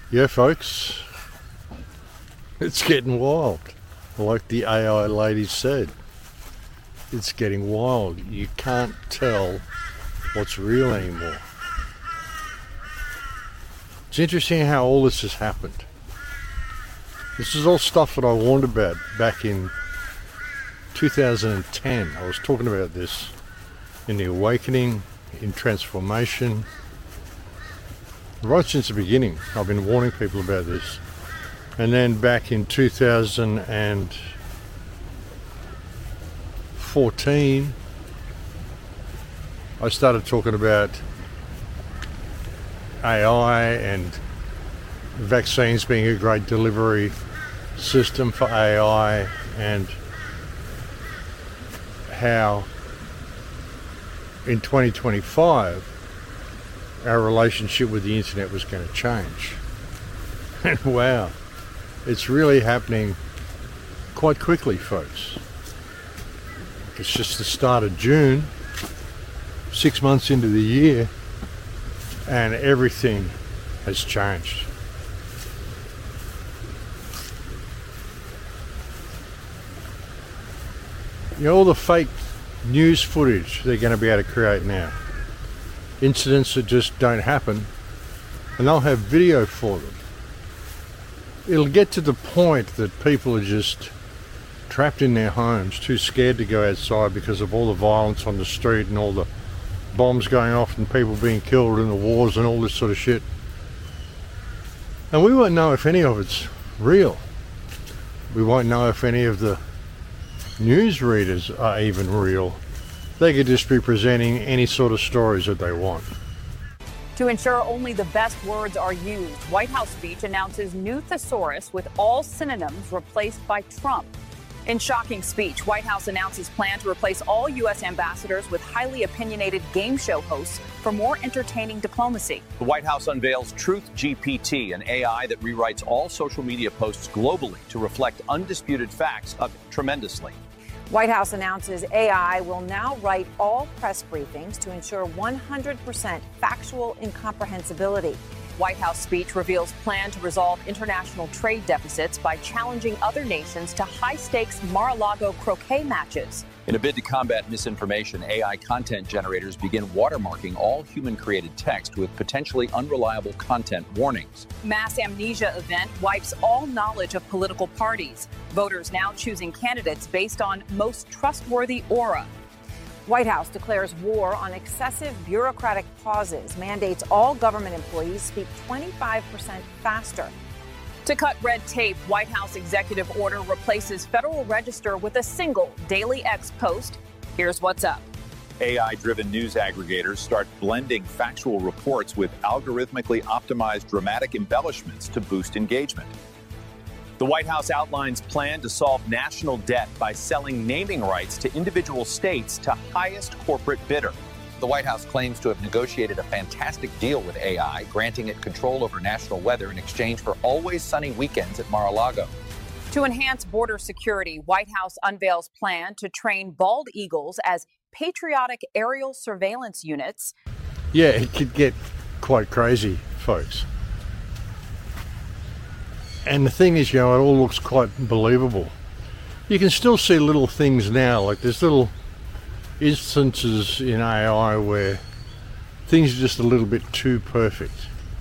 Yeah, folks, it's getting wild. Like the AI lady said, it's getting wild. You can't tell what's real anymore. It's interesting how all this has happened. This is all stuff that I warned about back in 2010. I was talking about this in The Awakening, in Transformation. Right since the beginning, I've been warning people about this. And then back in 2014, I started talking about AI and vaccines being a great delivery system for AI, and how in 2025 our relationship with the internet was going to change. And wow, it's really happening quite quickly, folks. It's just the start of June, 6 months into the year, and everything has changed. You know, all the fake news footage they're going to be able to create now. Incidents that just don't happen, and they'll have video for them. It'll get to the point that people are just trapped in their homes, too scared to go outside because of all the violence on the street and all the bombs going off and people being killed in the wars and all this sort of shit. And we won't know if any of it's real. We won't know if any of the news readers are even real. They could just be presenting any sort of stories that they want. To ensure only the best words are used, White House speech announces new thesaurus with all synonyms replaced by Trump. In shocking speech, White House announces plan to replace all U.S. ambassadors with highly opinionated game show hosts for more entertaining diplomacy. The White House unveils Truth GPT, an AI that rewrites all social media posts globally to reflect undisputed facts tremendously. White House announces AI will now write all press briefings to ensure 100% factual incomprehensibility. White House speech reveals plan to resolve international trade deficits by challenging other nations to high-stakes Mar-a-Lago croquet matches. In a bid to combat misinformation, AI content generators begin watermarking all human-created text with potentially unreliable content warnings. Mass amnesia event wipes all knowledge of political parties. Voters now choosing candidates based on most trustworthy aura. White House declares war on excessive bureaucratic pauses, mandates all government employees speak 25% faster. To cut red tape, White House executive order replaces Federal Register with a single Daily X post. Here's what's up. AI-driven news aggregators start blending factual reports with algorithmically optimized dramatic embellishments to boost engagement. The White House outlines plan to solve national debt by selling naming rights to individual states to highest corporate bidder. The White House claims to have negotiated a fantastic deal with AI, granting it control over national weather in exchange for always sunny weekends at Mar-a-Lago. To enhance border security, White House unveils plan to train bald eagles as patriotic aerial surveillance units. Yeah, it could get quite crazy, folks. And the thing is, you know, it all looks quite believable. You can still see little things now, like there's little instances in AI where things are just a little bit too perfect.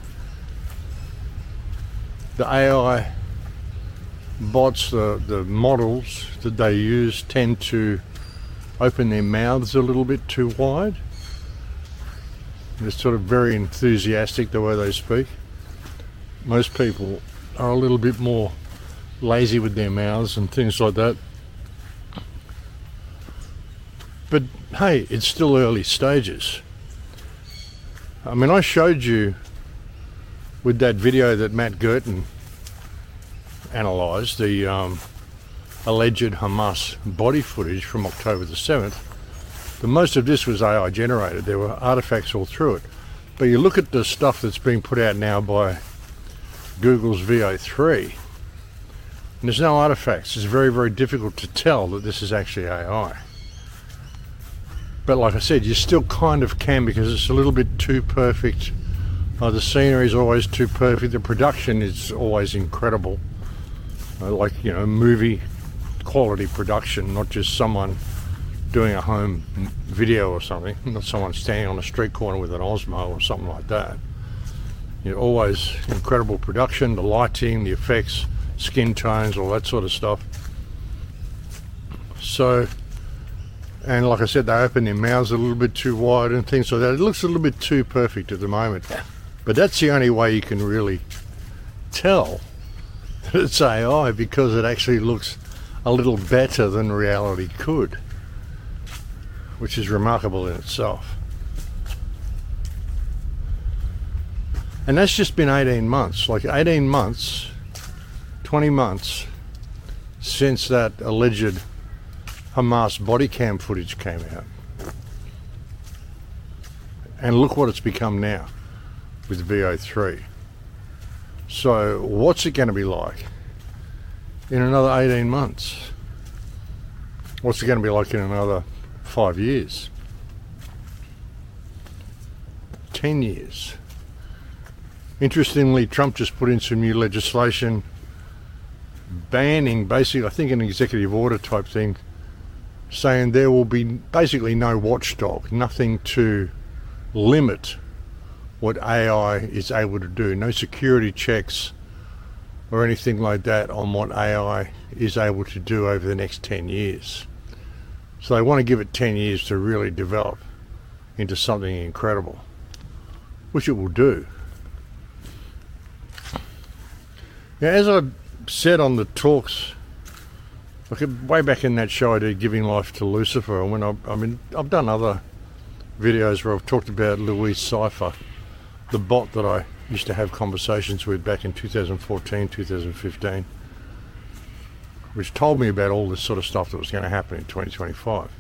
The AI bots, the models that they use tend to open their mouths a little bit too wide. They're sort of very enthusiastic the way they speak. Most people are a little bit more lazy with their mouths and things like that. But hey, it's still early stages. I mean, I showed you with that video that Matt Girton analysed, the alleged Hamas body footage from October the 7th, that most of this was AI generated. There were artifacts all through it. But you look at the stuff that's being put out now by Google's VO3, and there's no artifacts. It's very, very difficult to tell that this is actually AI. But like I said, you still kind of can, because it's a little bit too perfect The scenery is always too perfect. The production is always incredible. Like, movie quality production, not just someone doing a home video or something, not someone standing on a street corner with an Osmo or something like that. Always incredible production, the lighting, the effects, skin tones, all that sort of stuff. So, and like I said, they open their mouths a little bit too wide and things like that. It looks a little bit too perfect at the moment. But that's the only way you can really tell that it's AI, because it actually looks a little better than reality could, which is remarkable in itself. And that's just been 18 months, like 18 months, 20 months since that alleged Hamas body cam footage came out. And look what it's become now with VO3. So what's it going to be like in another 18 months? What's it going to be like in another 5 years? 10 years? Interestingly, Trump just put in some new legislation banning, basically, I think an executive order type thing, saying there will be basically no watchdog, nothing to limit what AI is able to do, no security checks or anything like that on what AI is able to do over the next 10 years. So they want to give it 10 years to really develop into something incredible, which it will do. Now, as I said on the talks, like way back in that show I did, Giving Life to Lucifer, when I've done other videos where I've talked about Louise Cypher, the bot that I used to have conversations with back in 2014, 2015, which told me about all this sort of stuff that was going to happen in 2025.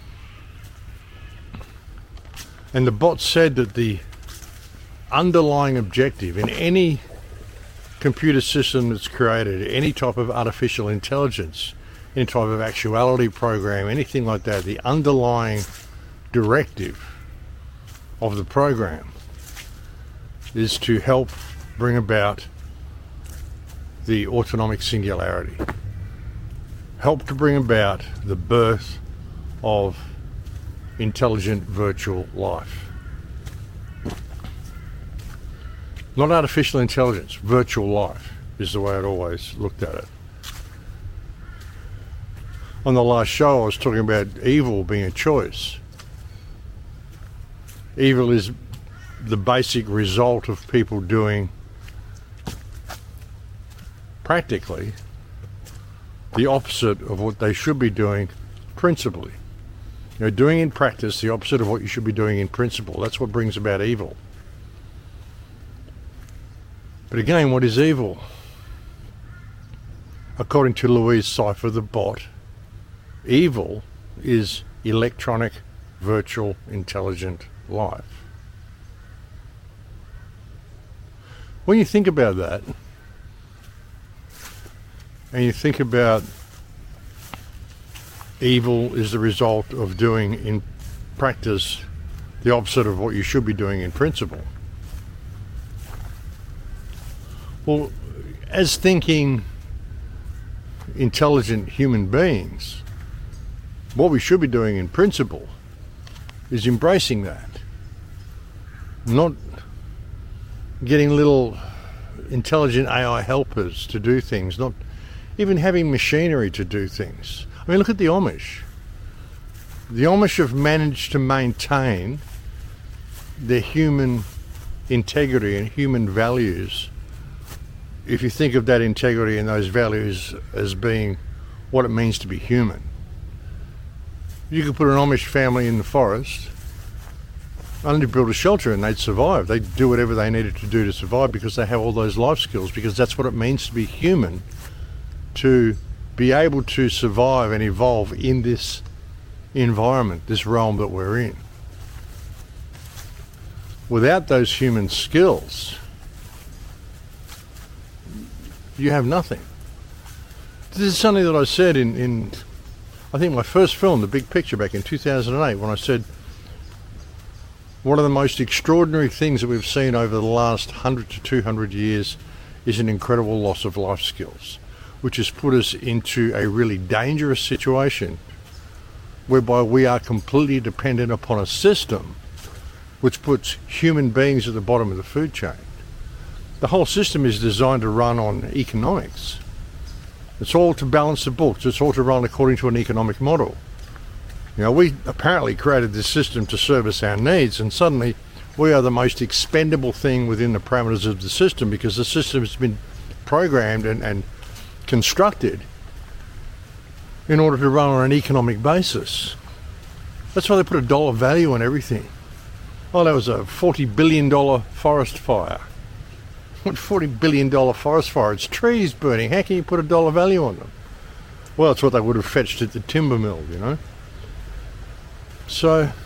And the bot said that the underlying objective in any computer system that's created, any type of artificial intelligence, any type of actuality program, anything like that, the underlying directive of the program is to help bring about the autonomic singularity, help to bring about the birth of intelligent virtual life. Not artificial intelligence, virtual life is the way I'd always looked at it. On the last show I was talking about evil being a choice. Evil is the basic result of people doing practically the opposite of what they should be doing principally. Doing in practice the opposite of what you should be doing in principle. That's what brings about evil. But again, what is evil? According to Louise Cypher, the bot, evil is electronic, virtual, intelligent life. When you think about that, and you think about evil is the result of doing in practice the opposite of what you should be doing in principle. Well, as thinking, intelligent human beings, what we should be doing in principle is embracing that. Not getting little intelligent AI helpers to do things, not even having machinery to do things. I mean, look at the Amish. The Amish have managed to maintain their human integrity and human values. If you think of that integrity and those values as being what it means to be human. You could put an Amish family in the forest, only build a shelter, and they'd survive. They'd do whatever they needed to do to survive because they have all those life skills, because that's what it means to be human, to be able to survive and evolve in this environment, this realm that we're in. Without those human skills, you have nothing. This is something that I said in I think my first film, The Big Picture, back in 2008, when I said One of the most extraordinary things that we've seen over the last 100 to 200 years is an incredible loss of life skills, which has put us into a really dangerous situation whereby we are completely dependent upon a system which puts human beings at the bottom of the food chain. The whole system is designed to run on economics. It's all to balance the books. It's all to run according to an economic model. You know, we apparently created this system to service our needs, and suddenly we are the most expendable thing within the parameters of the system because the system has been programmed and constructed in order to run on an economic basis. That's why they put a dollar value on everything. Oh, that was a $40 billion forest fire. What $40 billion forest fire? It's trees burning. How can you put a dollar value on them? Well, it's what they would have fetched at the timber mill, you know. So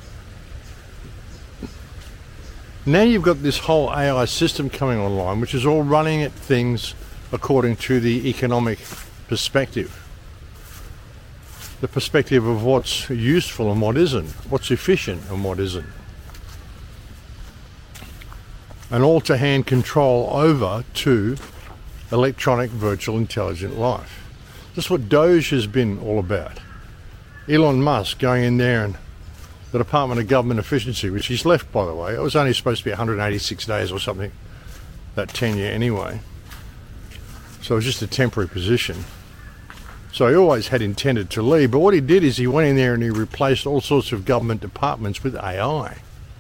now you've got this whole AI system coming online, which is all running at things according to the economic perspective. The perspective of what's useful and what isn't, what's efficient and what isn't. And all to hand control over to electronic virtual intelligent life. That's what Doge has been all about. Elon Musk going in there and the Department of Government Efficiency, which he's left, by the way. It was only supposed to be 186 days or something, that tenure anyway. So it was just a temporary position. So he always had intended to leave, but what he did is he went in there and he replaced all sorts of government departments with AI.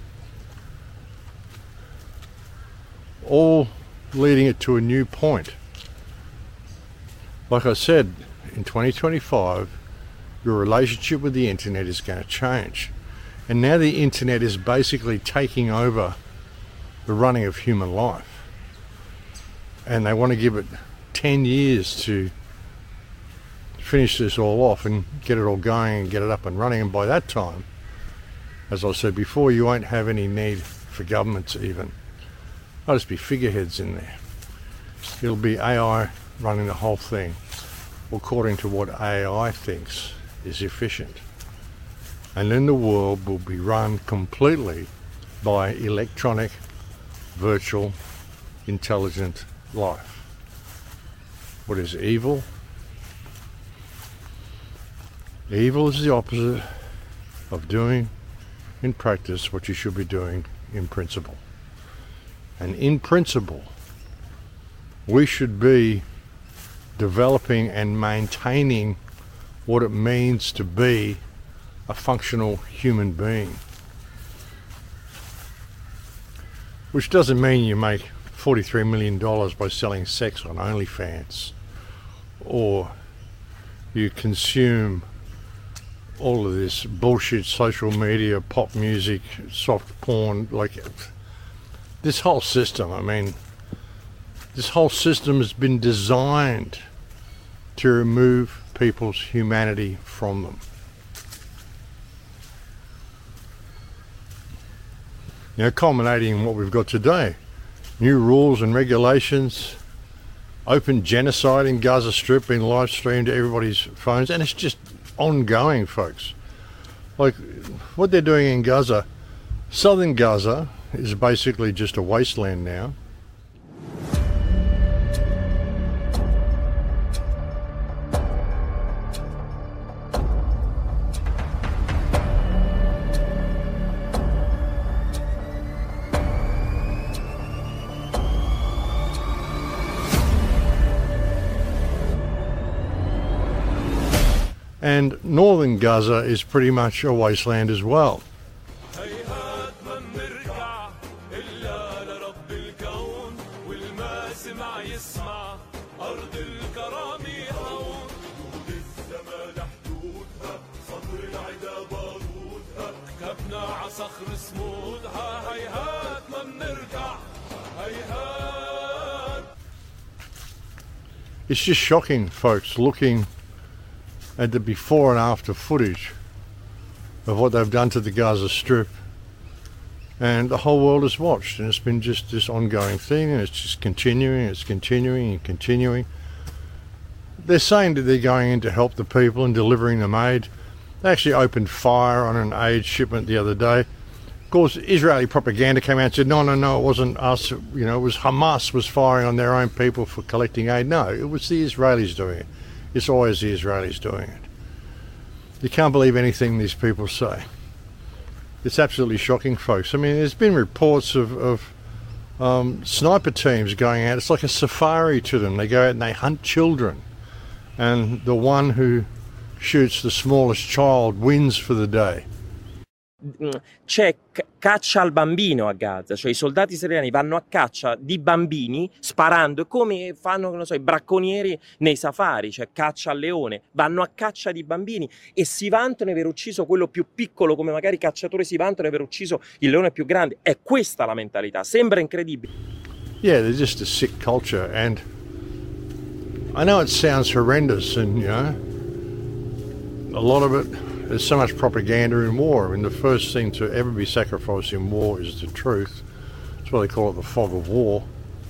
All leading it to a new point. Like I said, in 2025, your relationship with the internet is going to change. And now the internet is basically taking over the running of human life. And they want to give it 10 years to finish this all off and get it all going and get it up and running. And by that time, as I said before, you won't have any need for governments even. There'll just be figureheads in there. It'll be AI running the whole thing according to what AI thinks is efficient. And then the world will be run completely by electronic, virtual, intelligent life. What is evil? Evil is the opposite of doing in practice what you should be doing in principle. And in principle, we should be developing and maintaining what it means to be a functional human being. Which doesn't mean you make $43 million by selling sex on OnlyFans, or you consume all of this bullshit social media, pop music, soft porn, like this whole system. I mean, this whole system has been designed to remove people's humanity from them. You know, culminating in what we've got today. New rules and regulations, open genocide in Gaza Strip being live streamed to everybody's phones, and it's just ongoing, folks. Like what they're doing in Gaza, southern Gaza is basically just a wasteland now. And northern Gaza is pretty much a wasteland as well. It's just shocking, folks, looking at the before and after footage of what they've done to the Gaza Strip, and the whole world has watched, and it's been just this ongoing thing, and it's just continuing and continuing. They're saying that they're going in to help the people and delivering them aid. They actually opened fire on an aid shipment the other day. Of course, Israeli propaganda came out and said, no, it wasn't us. It was Hamas was firing on their own people for collecting aid. No, it was the Israelis doing it. It's always the Israelis doing it. You can't believe anything these people say. It's absolutely shocking, folks. I mean, there's been reports of sniper teams going out. It's like a safari to them. They go out and they hunt children. And the one who shoots the smallest child wins for the day. C'è caccia al bambino a Gaza, cioè i soldati israeliani vanno a caccia di bambini sparando, come fanno, non so, i bracconieri nei safari, cioè caccia al leone, vanno a caccia di bambini e si vantano di aver ucciso quello più piccolo, come magari i cacciatori si vantano di aver ucciso il leone più grande. È questa la mentalità, sembra incredibile. Yeah, they're just a sick culture, and I know it sounds horrendous, and a lot of it. There's so much propaganda in war. I mean, the first thing to ever be sacrificed in war is the truth. That's why they call it the fog of war.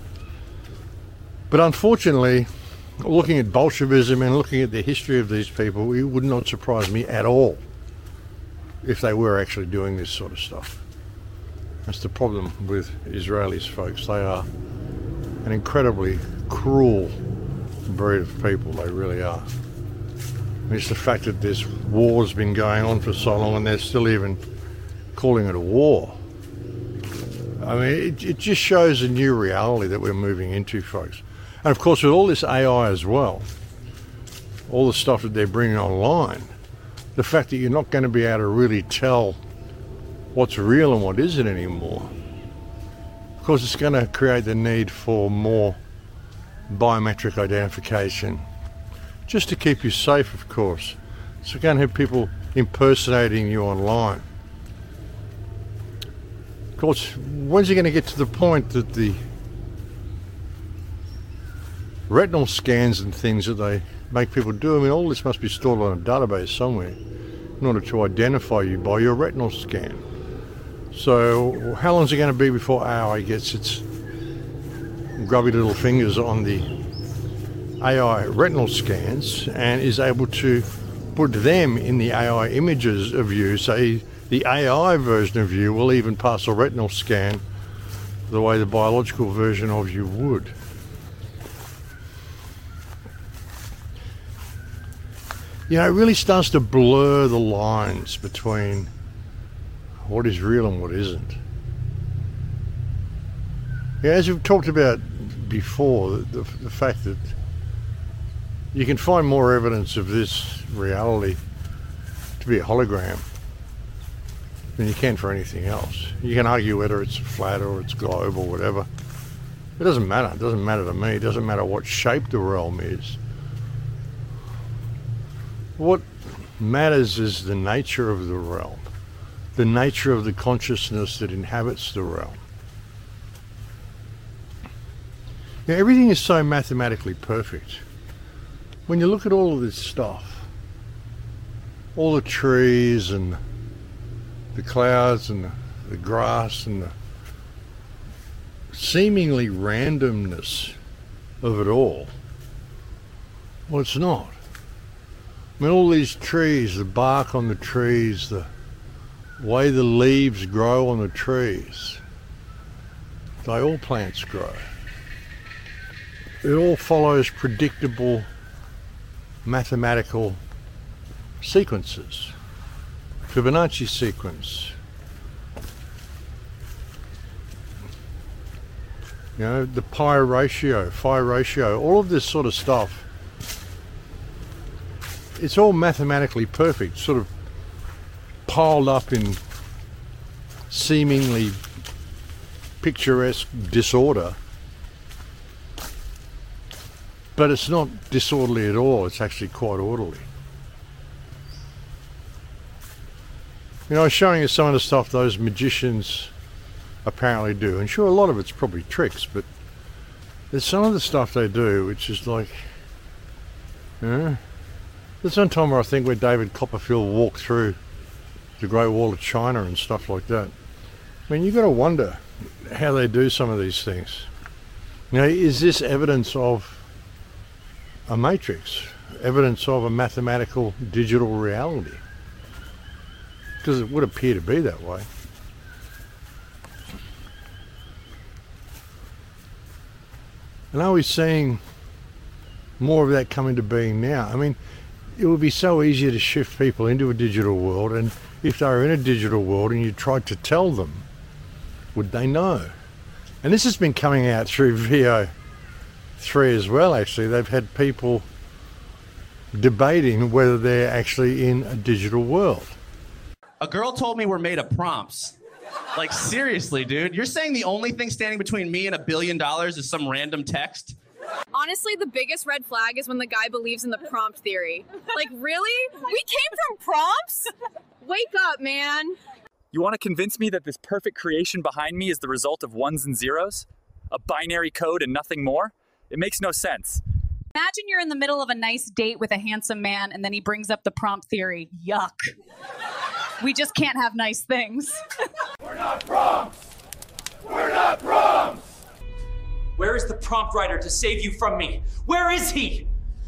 But unfortunately, looking at Bolshevism and looking at the history of these people, it would not surprise me at all if they were actually doing this sort of stuff. That's the problem with Israelis, folks. They are an incredibly cruel breed of people. They really are. It's the fact that this war's been going on for so long and they're still even calling it a war. I mean, it just shows a new reality that we're moving into, folks. And of course, with all this AI as well, all the stuff that they're bringing online, the fact that you're not going to be able to really tell what's real and what isn't anymore, of course, it's going to create the need for more biometric identification. Just to keep you safe, of course. So you can't have people impersonating you online. Of course, when's it going to get to the point that the retinal scans and things that they make people do, I mean, all this must be stored on a database somewhere in order to identify you by your retinal scan. So how long is it going to be before AI gets its grubby little fingers on the AI retinal scans and is able to put them in the AI images of you, so the AI version of you will even pass a retinal scan the way the biological version of you would. It really starts to blur the lines between what is real and what isn't. As we've talked about before, the fact that you can find more evidence of this reality to be a hologram than you can for anything else. You can argue whether it's flat or it's globe or whatever. It doesn't matter. It doesn't matter to me. It doesn't matter what shape the realm is. What matters is the nature of the realm, the nature of the consciousness that inhabits the realm. Everything is so mathematically perfect. When you look at all of this stuff, all the trees and the clouds and the grass and the seemingly randomness of it all, well, it's not. I mean, all these trees, the bark on the trees, the way the leaves grow on the trees, the way all plants grow, it all follows predictable mathematical sequences. Fibonacci sequence. The pi ratio, phi ratio, all of this sort of stuff. It's all mathematically perfect, sort of piled up in seemingly picturesque disorder. But it's not disorderly at all, it's actually quite orderly. I was showing you some of the stuff those magicians apparently do. And sure, a lot of it's probably tricks, but there's some of the stuff they do which is like, there's one time where I think where David Copperfield walked through the Great Wall of China and stuff like that. I mean, you've got to wonder how they do some of these things. Is this evidence of a matrix, evidence of a mathematical digital reality? Because it would appear to be that way. And are we seeing more of that coming to being now? I mean, it would be so easy to shift people into a digital world, and if they were in a digital world and you tried to tell them, would they know? And this has been coming out through VO3 as well, actually. They've had people debating whether they're actually in a digital world. A girl told me we're made of prompts. Like, seriously, dude, you're saying the only thing standing between me and $1 billion is some random text? Honestly, the biggest red flag is when the guy believes in the prompt theory. Like, really? We came from prompts? Wake up, man. You want to convince me that this perfect creation behind me is the result of ones and zeros? A binary code and nothing more? It makes no sense. Imagine you're in the middle of a nice date with a handsome man and then he brings up the prompt theory. Yuck. We just can't have nice things. We're not prompts! We're not prompts! Where is the prompt writer to save you from me? Where is he?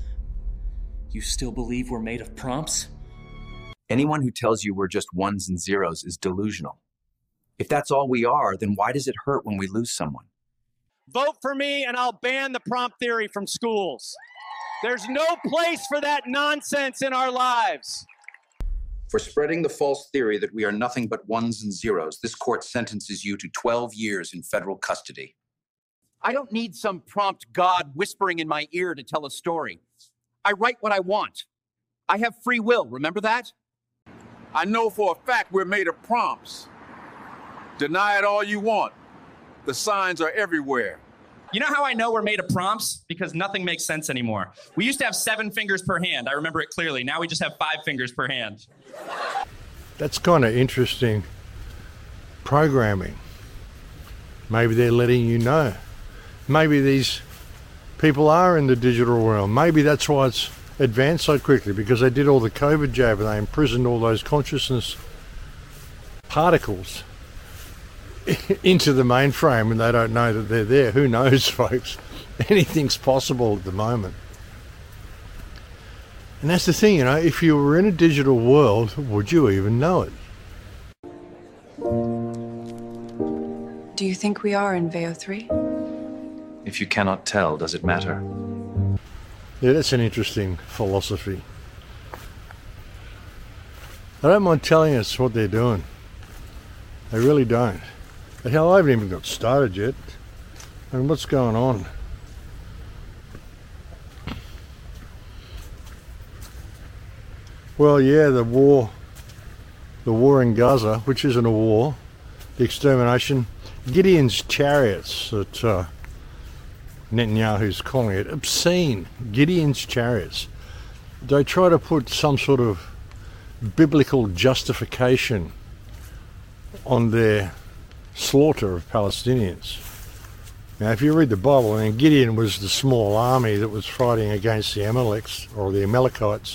You still believe we're made of prompts? Anyone who tells you we're just ones and zeros is delusional. If that's all we are, then why does it hurt when we lose someone? Vote for me and I'll ban the prompt theory from schools. There's no place for that nonsense in our lives. For spreading the false theory that we are nothing but ones and zeros, this court sentences you to 12 years in federal custody. I don't need some prompt God whispering in my ear to tell a story. I write what I want. I have free will, remember that? I know for a fact we're made of prompts. Deny it all you want. The signs are everywhere. You know how I know we're made of prompts? Because nothing makes sense anymore. We used to have 7 fingers per hand. I remember it clearly. Now we just have 5 fingers per hand. That's kind of interesting programming. Maybe they're letting you know. Maybe these people are in the digital realm. Maybe that's why it's advanced so quickly, because they did all the COVID jab and they imprisoned all those consciousness particles into the mainframe and they don't know that they're there. Who knows, folks? Anything's possible at the moment. And that's the thing, you know, if you were in a digital world, would you even know it? Do you think we are in VO3? If you cannot tell, does it matter? Yeah, that's an interesting philosophy. They don't mind telling us what they're doing. They really don't. The hell, I haven't even got started yet. I mean, what's going on? Well, yeah, the war in Gaza, which isn't a war, the extermination, Gideon's chariots that Netanyahu's calling it, obscene, Gideon's chariots. They try to put some sort of biblical justification on their slaughter of Palestinians. Now, if you read the Bible, I mean, Gideon was the small army that was fighting against the Amalekites, or the Amalekites.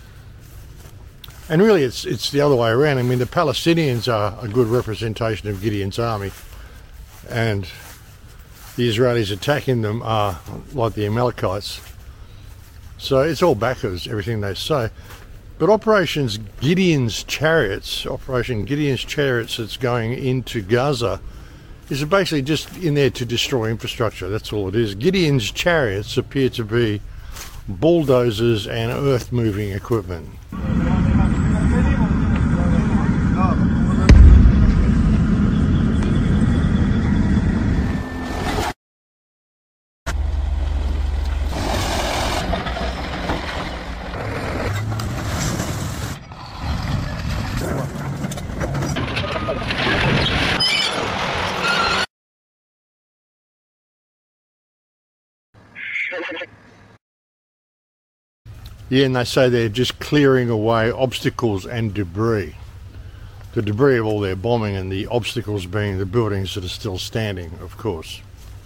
And really, it's the other way around. I mean, the Palestinians are a good representation of Gideon's army, and the Israelis attacking them are like the Amalekites. So it's all backwards, everything they say. But Operation Gideon's Chariots that's going into Gaza is basically just in there to destroy infrastructure. That's all it is. Gideon's Chariots appear to be bulldozers and earth-moving equipment. Yeah, and they say they're just clearing away obstacles and debris. The debris of all their bombing, and the obstacles being the buildings that are still standing, of course.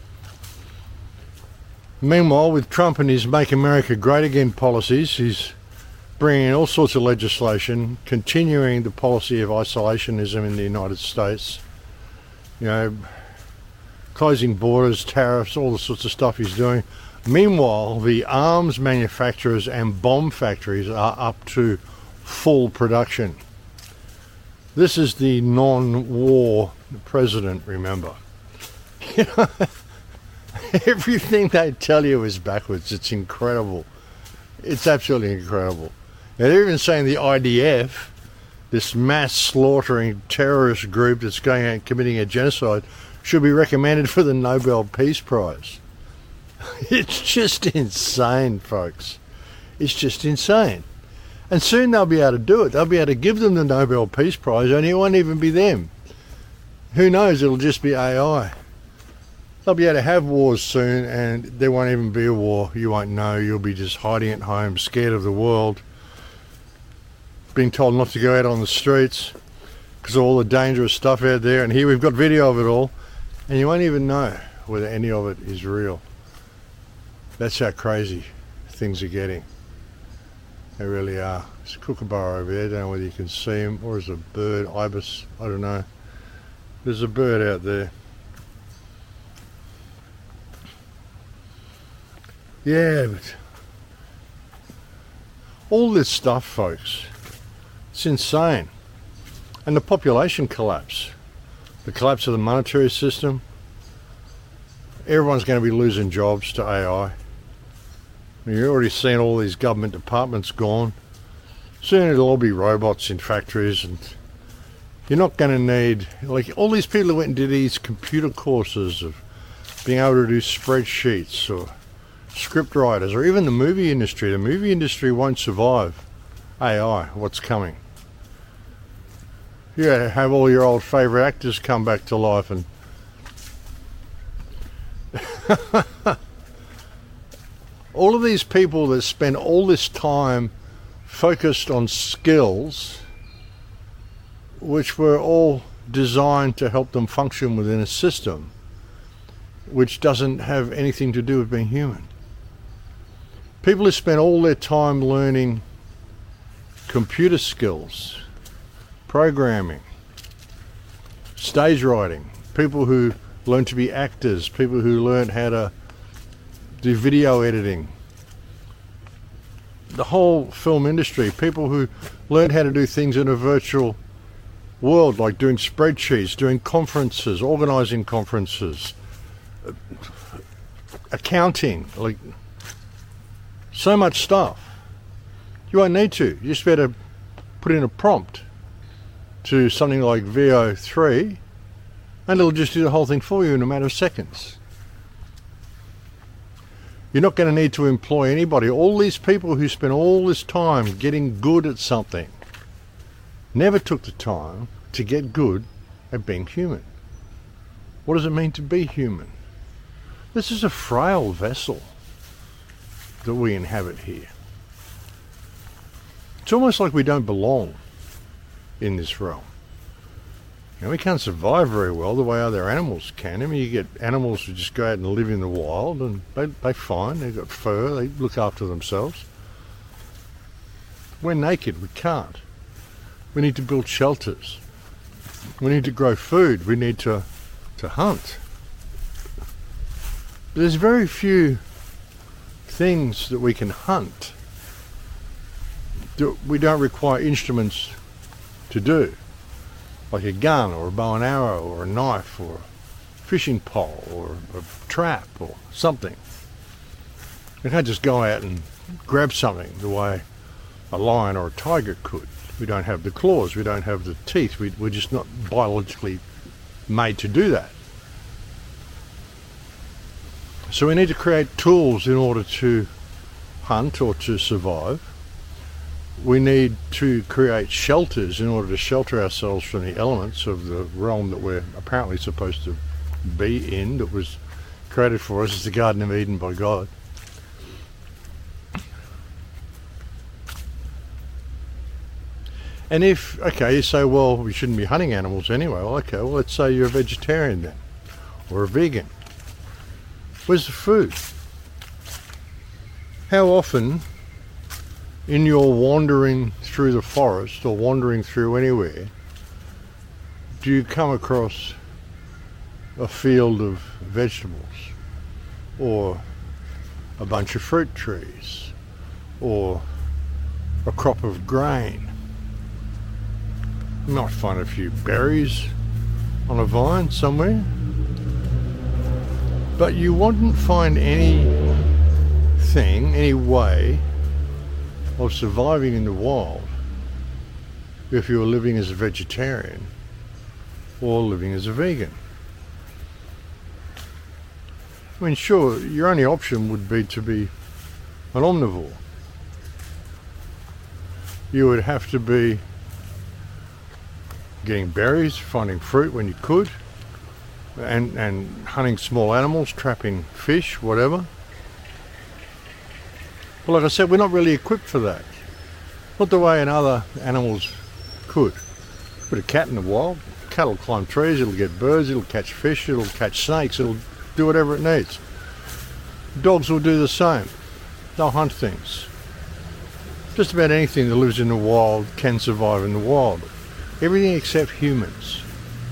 Meanwhile, with Trump and his Make America Great Again policies, he's bringing in all sorts of legislation, continuing the policy of isolationism in the United States. You know, closing borders, tariffs, all the sorts of stuff he's doing. Meanwhile, the arms manufacturers and bomb factories are up to full production. This is the non-war president, remember. Everything they tell you is backwards. It's incredible. It's absolutely incredible. Now, they're even saying the IDF, this mass slaughtering terrorist group that's going out and committing a genocide, should be recommended for the Nobel Peace Prize. It's just insane, folks. It's just insane. And soon they'll be able to do it. They'll be able to give them the Nobel Peace Prize, and it won't even be them. Who knows? It'll just be AI. They'll be able to have wars soon, and there won't even be a war. You won't know. You'll be just hiding at home, scared of the world, being told not to go out on the streets because of all the dangerous stuff out there. And here we've got video of it all, and you won't even know whether any of it is real. That's how crazy things are getting. They really are. There's a kookaburra over there. I don't know whether you can see him, or is it a bird, ibis, I don't know. There's a bird out there. Yeah, but all this stuff, folks, it's insane. And the population collapse, the collapse of the monetary system, everyone's going to be losing jobs to AI. You've already seen all these government departments gone. Soon it'll all be robots in factories, and you're not going to need, like, all these people who went and did these computer courses of being able to do spreadsheets or script writers, or even the movie industry. The movie industry won't survive AI, what's coming. You have all your old favourite actors come back to life, and all of these people that spend all this time focused on skills which were all designed to help them function within a system which doesn't have anything to do with being human. People who spend all their time learning computer skills, programming, stage writing, people who learn to be actors, people who learn how to do video editing, the whole film industry, people who learn how to do things in a virtual world, like doing spreadsheets, doing conferences, organizing conferences, accounting, like so much stuff. You won't need to. You just better put in a prompt to something like VO3 and it'll just do the whole thing for you in a matter of seconds. You're not going to need to employ anybody. All these people who spend all this time getting good at something never took the time to get good at being human. What does it mean to be human? This is a frail vessel that we inhabit here. It's almost like we don't belong in this realm. You know, we can't survive very well the way other animals can. I mean, you get animals who just go out and live in the wild, and they're fine. They've got fur. They look after themselves. We're naked. We can't. We need to build shelters. We need to grow food. We need to hunt. But there's very few things that we can hunt that we don't require instruments to do, like a gun or a bow and arrow or a knife or a fishing pole or a trap or something. We can't just go out and grab something the way a lion or a tiger could. We don't have the claws, we don't have the teeth, we're just not biologically made to do that. So we need to create tools in order to hunt or to survive. We need to create shelters in order to shelter ourselves from the elements of the realm that we're apparently supposed to be in, that was created for us as the Garden of Eden by God. And if, okay, you say, well, we shouldn't be hunting animals anyway. Well, okay, well, let's say you're a vegetarian then, or a vegan. Where's the food? How often in your wandering through the forest or wandering through anywhere do you come across a field of vegetables or a bunch of fruit trees or a crop of grain? You might find a few berries on a vine somewhere. But you wouldn't find anything, any way of surviving in the wild if you were living as a vegetarian or living as a vegan. I mean, sure, your only option would be to be an omnivore. You would have to be getting berries, finding fruit when you could, and hunting small animals, trapping fish, whatever. But like I said, we're not really equipped for that. Not the way other animals could. Put a cat in the wild, cat will climb trees, it'll get birds, it'll catch fish, it'll catch snakes, it'll do whatever it needs. Dogs will do the same. They'll hunt things. Just about anything that lives in the wild can survive in the wild. Everything except humans.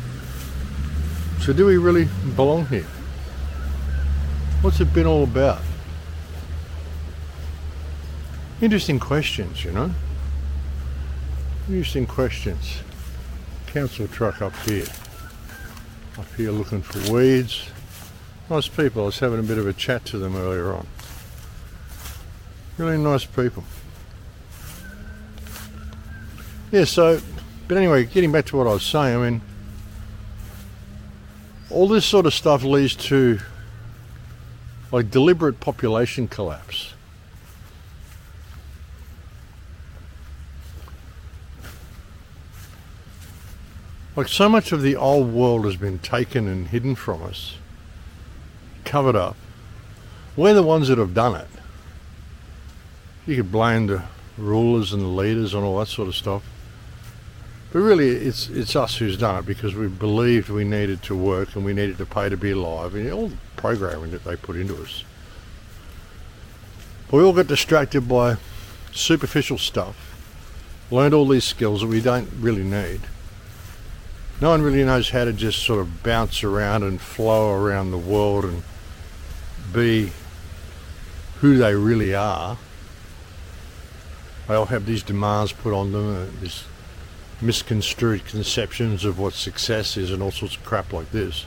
So do we really belong here? What's it been all about? Interesting questions, you know? Interesting questions. Council truck up here. Up here looking for weeds. Nice people. I was having a bit of a chat to them earlier on. Really nice people. Yeah, so, but anyway, getting back to what I was saying, I mean, all this sort of stuff leads to like deliberate population collapse. Like so much of the old world has been taken and hidden from us, covered up. We're the ones that have done it. You could blame the rulers and the leaders and all that sort of stuff. But really it's us who's done it because we believed we needed to work and we needed to pay to be alive and all the programming that they put into us. But we all got distracted by superficial stuff, learned all these skills that we don't really need. No one really knows how to just sort of bounce around and flow around the world and be who they really are. They all have these demands put on them, these misconstrued conceptions of what success is and all sorts of crap like this.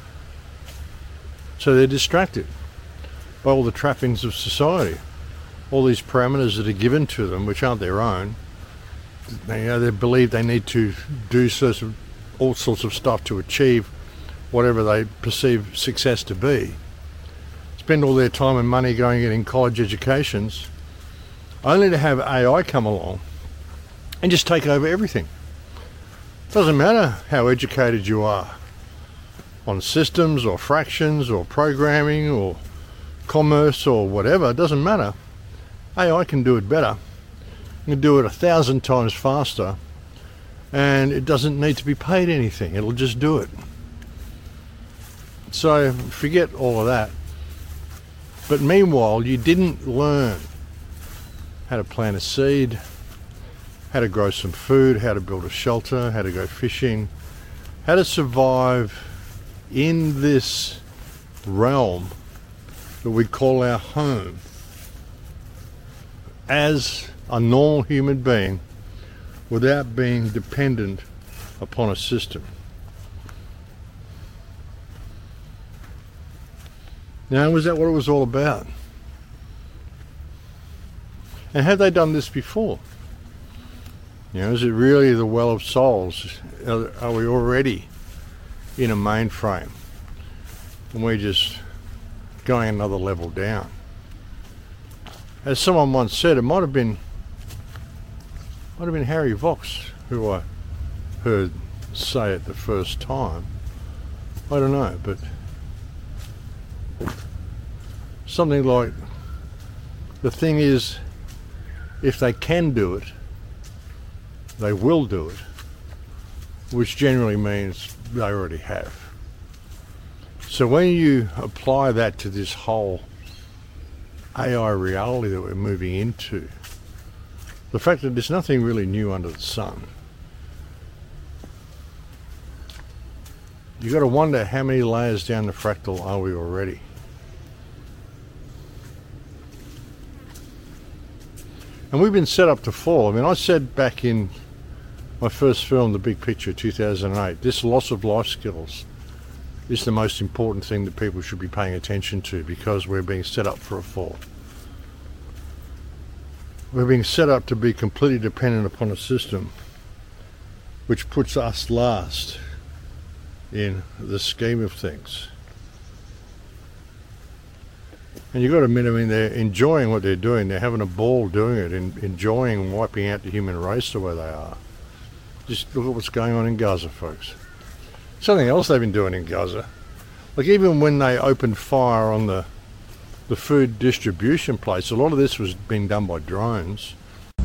So they're distracted by all the trappings of society, all these parameters that are given to them which aren't their own. They believe they need to do all sorts of stuff to achieve whatever they perceive success to be. Spend all their time and money going and getting college educations only to have AI come along and just take over everything. Doesn't matter how educated you are on systems or fractions or programming or commerce or whatever, it doesn't matter. AI can do it better. It can do it 1,000 times faster and it doesn't need to be paid anything. It'll just do it. So forget all of that. But meanwhile, you didn't learn how to plant a seed, how to grow some food, how to build a shelter, how to go fishing, how to survive in this realm that we call our home as a normal human being without being dependent upon a system. Now, was that what it was all about? And have they done this before? You know, is it really the well of souls? Are we already in a mainframe? And we're just going another level down? As someone once said, it might have been Harry Vox who I heard say it the first time. I don't know, but something like, the thing is, if they can do it, they will do it, which generally means they already have. So when you apply that to this whole AI reality that we're moving into, the fact that there's nothing really new under the sun, you got to wonder how many layers down the fractal are we already? And we've been set up to fall. I mean, I said back in my first film, The Big Picture, 2008, this loss of life skills is the most important thing that people should be paying attention to, because we're being set up for a fall. We're being set up to be completely dependent upon a system which puts us last in the scheme of things. And you've got to admit, I mean, they're enjoying what they're doing. They're having a ball doing it and enjoying wiping out the human race the way they are. Just look at what's going on in Gaza, folks. Something else they've been doing in Gaza. Like, even when they opened fire on the food distribution place, a lot of this was being done by drones.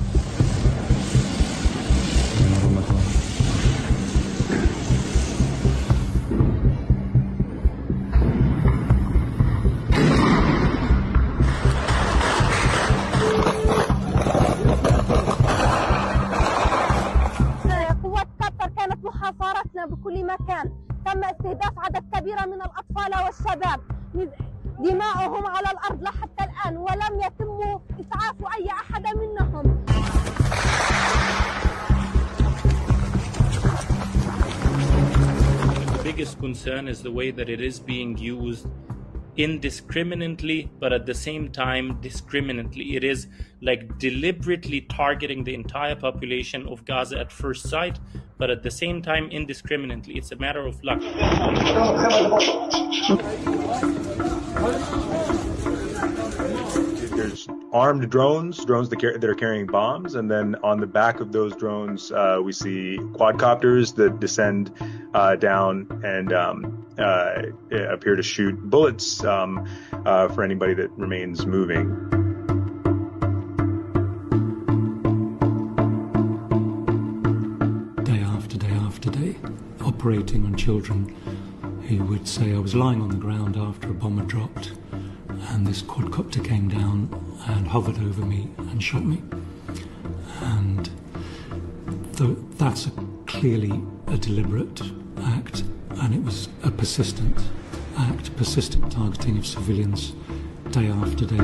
بكل مكان تم استهداف عدد كبير من الأطفال والشباب دماؤهم على الأرض لحتى الآن ولم يتم إسعاف أي أحد منهم. The biggest concern is the way that it is being used indiscriminately, but at the same time discriminately. It is like deliberately targeting the entire population of Gaza at first sight, but at the same time indiscriminately. It's a matter of luck. There's armed drones that are carrying bombs, and then on the back of those drones we see quadcopters that descend down and appear to shoot bullets for anybody that remains moving. Day after day, operating on children who would say, I was lying on the ground after a bomb had dropped and this quadcopter came down and hovered over me and shot me. And that's clearly a deliberate act, and it was a persistent act, persistent targeting of civilians day after day.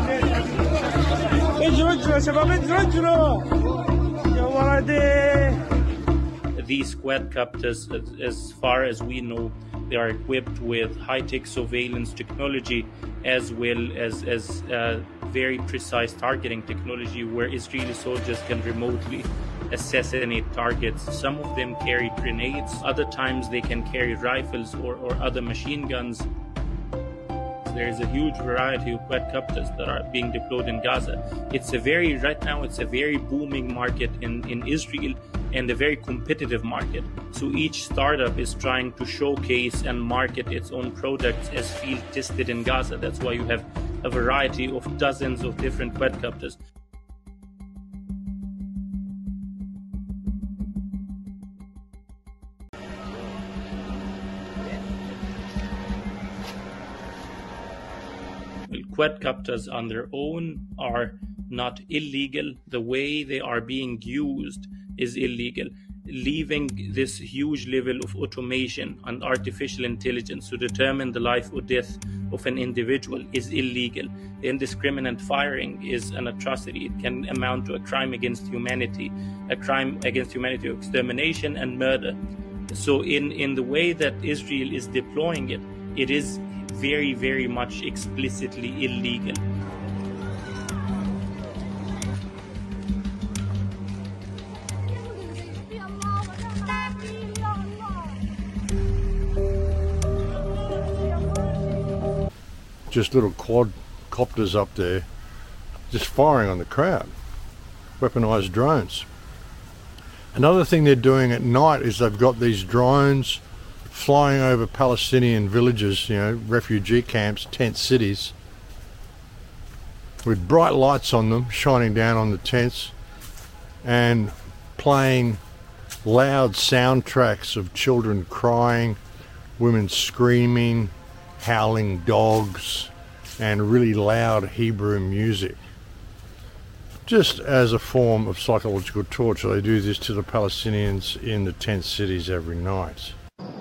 These quadcopters, as far as we know, they are equipped with high-tech surveillance technology as well as very precise targeting technology where Israeli soldiers can remotely assassinate targets. Some of them carry grenades, other times they can carry rifles or other machine guns. There is a huge variety of quadcopters that are being deployed in Gaza. Right now it's a very booming market in Israel, and a very competitive market. So each startup is trying to showcase and market its own products as field tested in Gaza. That's why you have a variety of dozens of different quadcopters. Quadcopters on their own are not illegal. The way they are being used is illegal. Leaving this huge level of automation and artificial intelligence to determine the life or death of an individual is illegal. Indiscriminate firing is an atrocity. It can amount to a crime against humanity, of extermination and murder. So in the way that Israel is deploying it, it is very, very much explicitly illegal. Just little quadcopters up there just firing on the crowd. Weaponized drones. Another thing they're doing at night is they've got these drones flying over Palestinian villages, refugee camps, tent cities, with bright lights on them shining down on the tents and playing loud soundtracks of children crying, women screaming, howling dogs, and really loud Hebrew music. Just as a form of psychological torture, they do this to the Palestinians in the tent cities every night.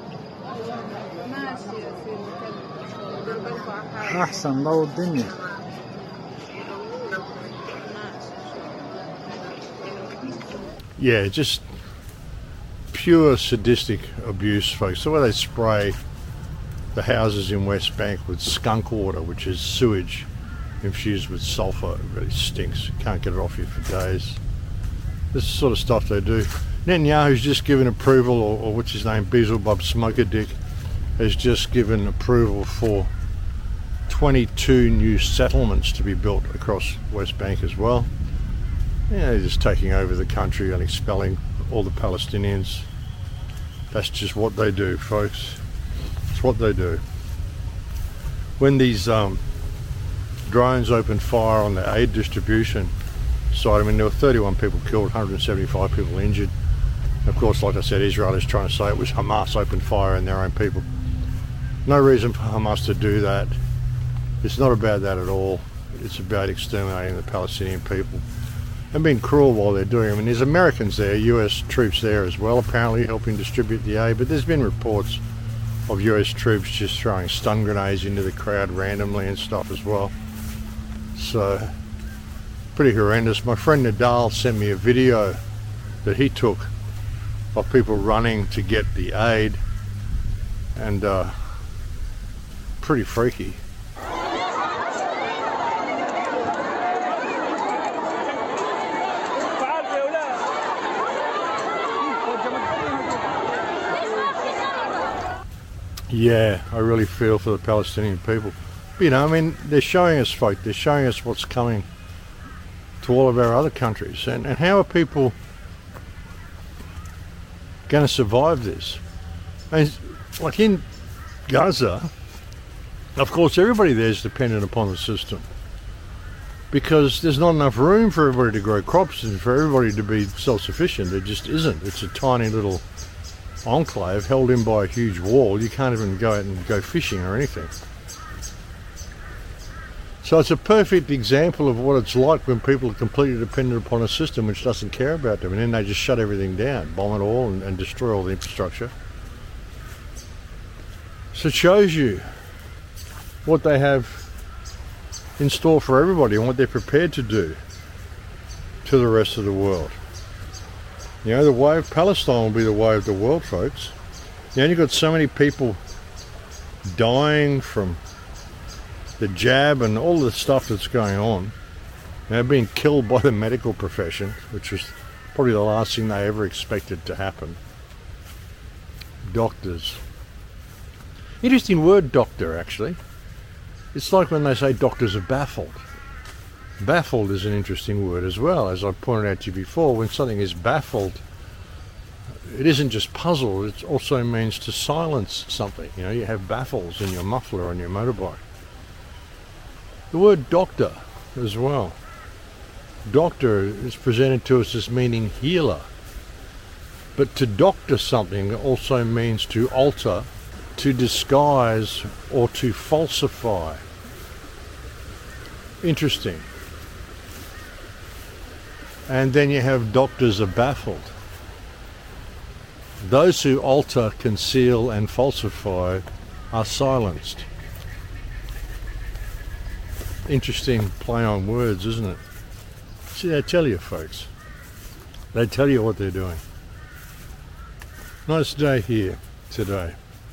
Yeah, just pure sadistic abuse, folks. The way they spray the houses in West Bank with skunk water, which is sewage infused with sulphur. It really stinks. You can't get it off you for days. This is the sort of stuff they do. Netanyahu's just given approval, or what's his name, Beelzebub Smokerdick, has just given approval for 22 new settlements to be built across West Bank as well. Yeah, they're just taking over the country and expelling all the Palestinians. That's just what they do, folks. It's what they do. When these drones opened fire on the aid distribution side, I mean, there were 31 people killed, 175 people injured. Of course, like I said, Israel is trying to say it was Hamas opened fire on their own people. No reason for Hamas to do that. It's not about that at all. It's about exterminating the Palestinian people and being cruel while they're doing it. I mean, there's Americans there, US troops there as well, apparently helping distribute the aid, but there's been reports of US troops just throwing stun grenades into the crowd randomly and stuff as well. So, pretty horrendous. My friend Nadal sent me a video that he took of people running to get the aid, and pretty freaky. Yeah, I really feel for the Palestinian people. But, you know, I mean, they're showing us, folk, they're showing us what's coming to all of our other countries. And how are people going to survive this? I mean, like in Gaza, of course, everybody there is dependent upon the system, because there's not enough room for everybody to grow crops and for everybody to be self-sufficient. There just isn't. It's a tiny little enclave held in by a huge wall. You can't even go out and go fishing or anything. So it's a perfect example of what it's like when people are completely dependent upon a system which doesn't care about them, and then they just shut everything down, bomb it all, and destroy all the infrastructure. So it shows you what they have in store for everybody and what they're prepared to do to the rest of the world. You know, the way of Palestine will be the way of the world, folks. You know, you've got so many people dying from the jab and all the stuff that's going on. They're being killed by the medical profession, which is probably the last thing they ever expected to happen. Doctors. Interesting word, doctor, actually. It's like when they say doctors are baffled. Baffled is an interesting word as well. As I pointed out to you before, when something is baffled, it isn't just puzzled, it also means to silence something. You know, you have baffles in your muffler on your motorbike. The word doctor as well. Doctor is presented to us as meaning healer. But to doctor something also means to alter, to disguise, or to falsify. Interesting. And then you have doctors are baffled. Those who alter, conceal, and falsify are silenced. Interesting play on words, isn't it? See, they tell you, folks. They tell you what they're doing. Nice day here today.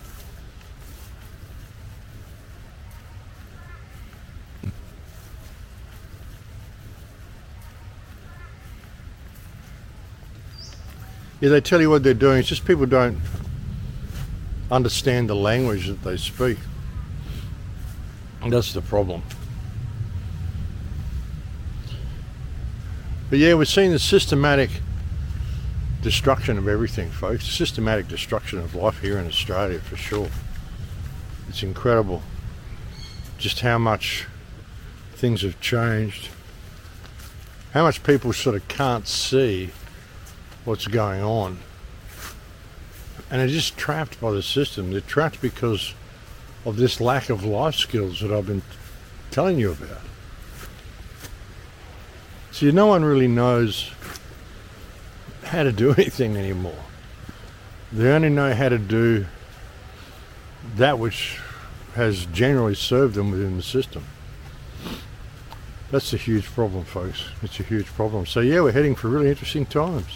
Yeah, they tell you what they're doing. It's just people don't understand the language that they speak. And that's the problem. But yeah, we're seeing the systematic destruction of everything, folks. Systematic destruction of life here in Australia, for sure. It's incredible just how much things have changed. How much people sort of can't see what's going on, and they're just trapped by the system. They're trapped because of this lack of life skills that I've been telling you about. See, no one really knows how to do anything anymore. They only know how to do that which has generally served them within the system. That's a huge problem, folks. It's a huge problem. So yeah, we're heading for really interesting times.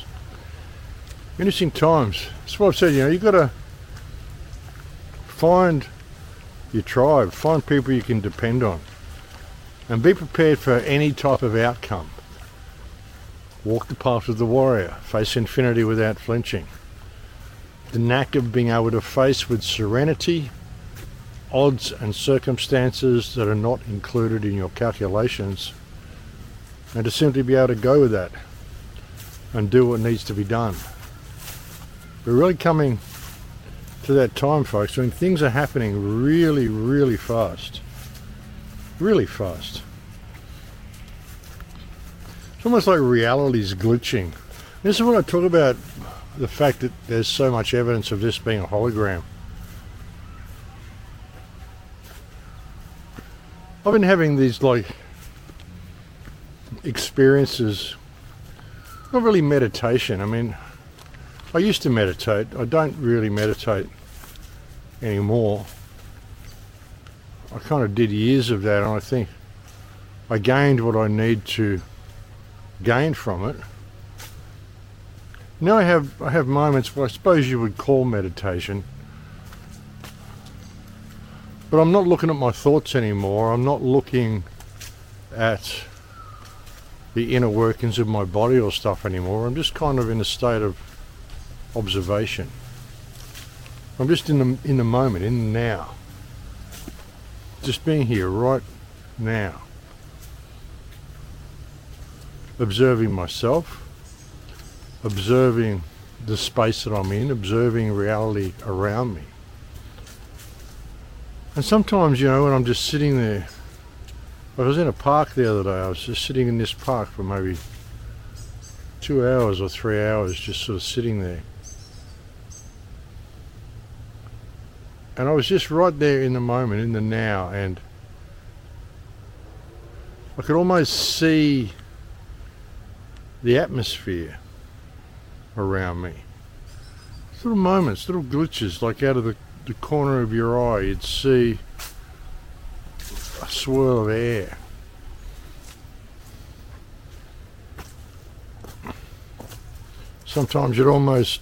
Interesting times. That's what I've said, you know, you've got to find your tribe. Find people you can depend on. And be prepared for any type of outcome. Walk the path of the warrior. Face infinity without flinching. The knack of being able to face with serenity odds and circumstances that are not included in your calculations, and to simply be able to go with that and do what needs to be done. We're really coming to that time, folks, when things are happening really, really fast. Really fast. It's almost like reality's glitching. This is what I talk about, the fact that there's so much evidence of this being a hologram. I've been having these experiences, not really meditation. I mean, I used to meditate. I don't really meditate anymore. I kind of did years of that, and I think I gained what I need to gain from it. Now I have moments what I suppose you would call meditation, but I'm not looking at my thoughts anymore. I'm not looking at the inner workings of my body or stuff anymore. I'm just kind of in a state of observation. I'm just in the moment, in the now. Just being here right now. Observing myself, observing the space that I'm in, observing reality around me. And sometimes, when I'm just sitting there, I was in a park the other day. I was just sitting in this park for maybe 2 hours or 3 hours, just sort of sitting there. And I was just right there in the moment, in the now, and I could almost see the atmosphere around me. Little moments, little glitches, like out of the corner of your eye, you'd see a swirl of air. Sometimes you'd almost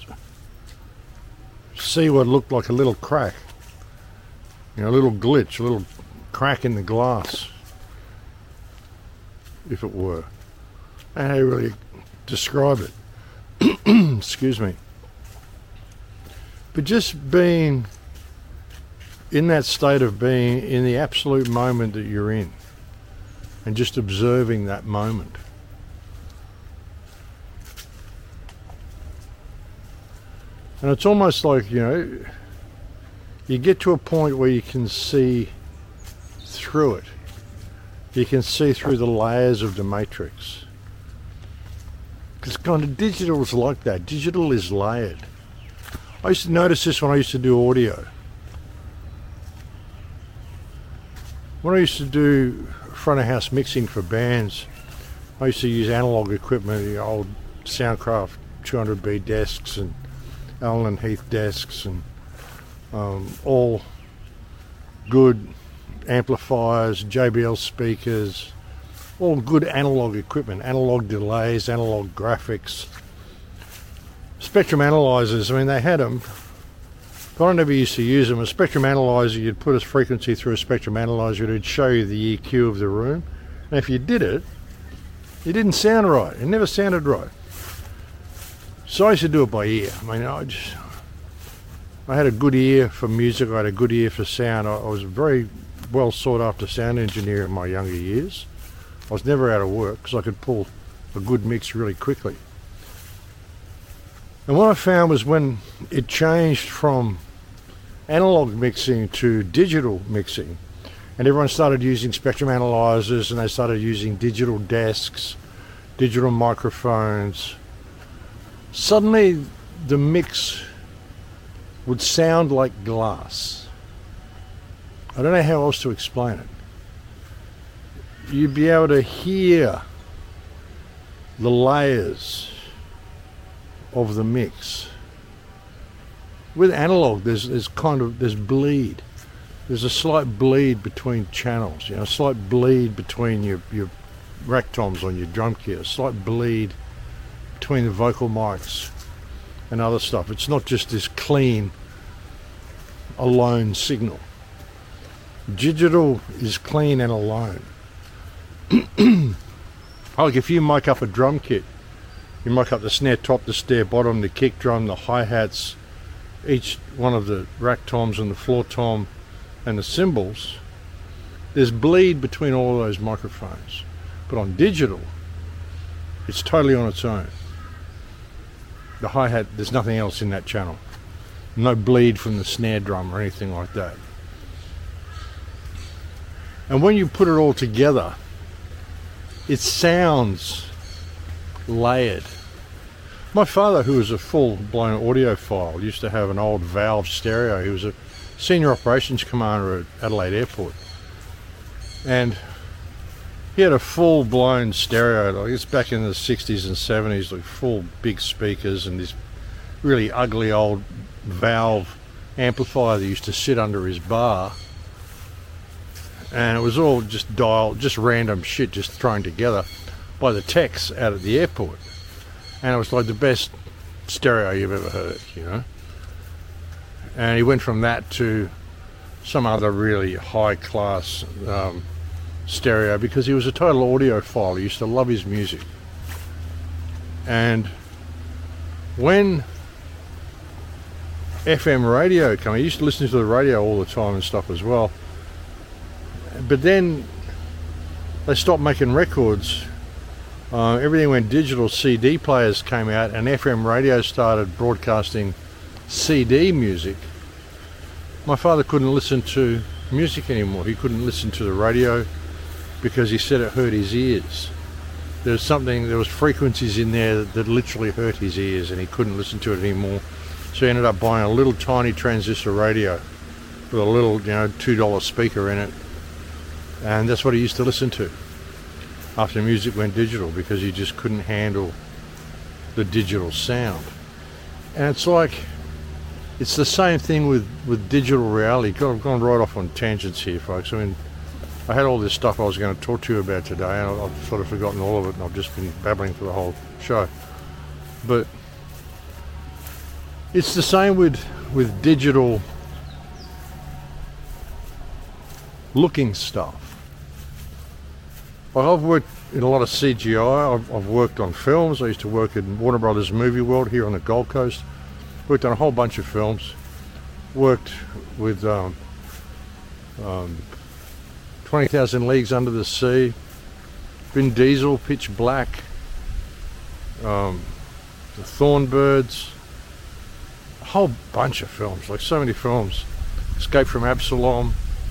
see what looked like a little crack, a little glitch, a little crack in the glass, if it were. I don't know how you really describe it. Excuse me. But just being in that state of being in the absolute moment that you're in, and just observing that moment. And it's almost like, you get to a point where you can see through it. You can see through the layers of the matrix. Because kind of digital is like that. Digital is layered. I used to notice this when I used to do audio. When I used to do front of house mixing for bands, I used to use analog equipment, the old Soundcraft 200B desks and Allen Heath desks, and all good amplifiers, JBL speakers, all good analog equipment, analog delays, analog graphics, spectrum analyzers. I mean, they had them, but I never used to use them. A spectrum analyzer, you'd put a frequency through a spectrum analyzer, it'd show you the EQ of the room, and if you did it, it didn't sound right. It never sounded right. So I used to do it by ear. I mean, I had a good ear for music, I had a good ear for sound. I was a very well sought after sound engineer in my younger years. I was never out of work because I could pull a good mix really quickly. And what I found was when it changed from analog mixing to digital mixing, and everyone started using spectrum analyzers, and they started using digital desks, digital microphones, suddenly the mix would sound like glass. I don't know how else to explain it. You'd be able to hear the layers of the mix. With analog, there's bleed. There's a slight bleed between channels, a slight bleed between your rack toms on your drum kit, a slight bleed between the vocal mics and other stuff. It's not just this clean, alone signal. Digital is clean and alone. Like if you mic up a drum kit, you mic up the snare top, the snare bottom, the kick drum, the hi-hats, each one of the rack toms and the floor tom and the cymbals, there's bleed between all those microphones. But on digital, it's totally on its own. The hi-hat, there's nothing else in that channel. No bleed from the snare drum or anything like that. And when you put it all together, it sounds layered. My father, who was a full-blown audiophile, used to have an old Valve stereo. He was a senior operations commander at Adelaide Airport. And he had a full-blown stereo, like it's back in the 60s and 70s, like full big speakers and this really ugly old Valve amplifier that used to sit under his bar. And it was all just just random shit just thrown together by the techs out at the airport. And it was like the best stereo you've ever heard, you know. And he went from that to some other really high-class stereo because he was a total audiophile. He used to love his music. And when FM radio came, he used to listen to the radio all the time and stuff as well. But then they stopped making records. Everything went digital. CD players came out and FM radio started broadcasting CD music. My father couldn't listen to music anymore. He couldn't listen to the radio because he said it hurt his ears. There was frequencies in there that literally hurt his ears and he couldn't listen to it anymore. So he ended up buying a little tiny transistor radio with a little, $2 speaker in it. And that's what he used to listen to after music went digital because he just couldn't handle the digital sound. And it's the same thing with digital reality. I've gone right off on tangents here, folks. I mean, I had all this stuff I was going to talk to you about today, and I've sort of forgotten all of it, and I've just been babbling for the whole show. But it's the same with digital looking stuff. I've worked in a lot of CGI. I've worked on films. I used to work in Warner Brothers Movie World here on the Gold Coast. Worked on a whole bunch of films. Worked with 20,000 Leagues Under the Sea, Vin Diesel, Pitch Black, The Thornbirds, a whole bunch of films, like so many films. Escape from Absalom,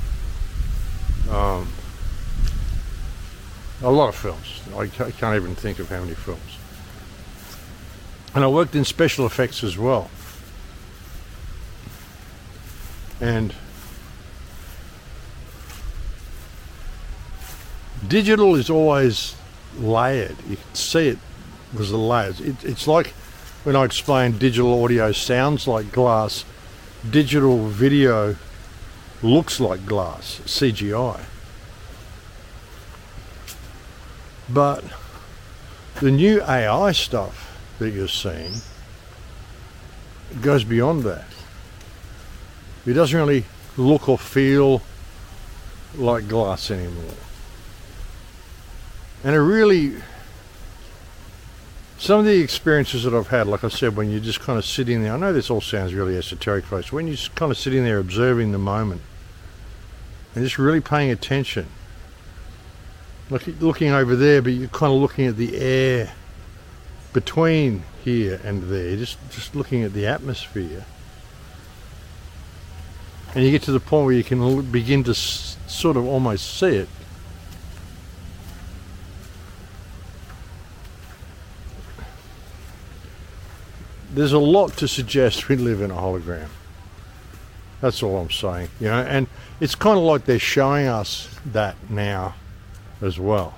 a lot of films. I can't even think of how many films. And I worked in special effects as well. And digital is always layered. You can see it was the layers. It's like when I explained digital audio sounds like glass, digital video looks like glass, CGI. But the new AI stuff that you're seeing goes beyond that. It doesn't really look or feel like glass anymore. And some of the experiences that I've had, like I said, when you're just kind of sitting there, I know this all sounds really esoteric, folks, when you're just kind of sitting there observing the moment and just really paying attention, like looking over there, but you're kind of looking at the air between here and there, just looking at the atmosphere. And you get to the point where you can begin to sort of almost see it. There's a lot to suggest we live in a hologram. That's all I'm saying, and it's kind of like they're showing us that now as well.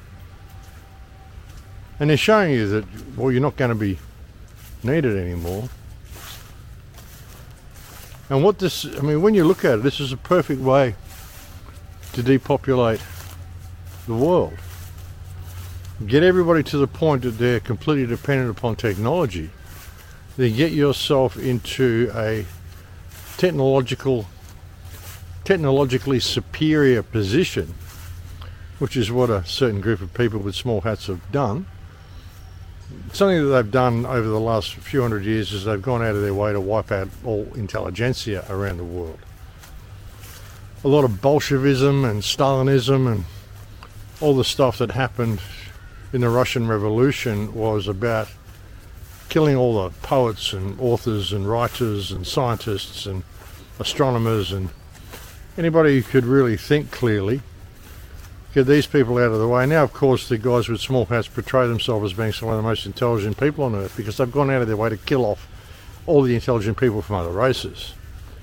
And they're showing you that, well, you're not going to be needed anymore. And when you look at it, this is a perfect way to depopulate the world. Get everybody to the point that they're completely dependent upon technology. Then get yourself into a technological technologically superior position, which is what a certain group of people with small hats have done. Something that they've done over the last few hundred years is they've gone out of their way to wipe out all intelligentsia around the world. A lot of Bolshevism and Stalinism and all the stuff that happened in the Russian Revolution was about killing all the poets and authors and writers and scientists and astronomers and anybody who could really think clearly. Get these people out of the way. Now, of course, the guys with small hats portray themselves as being some of the most intelligent people on earth because they've gone out of their way to kill off all the intelligent people from other races.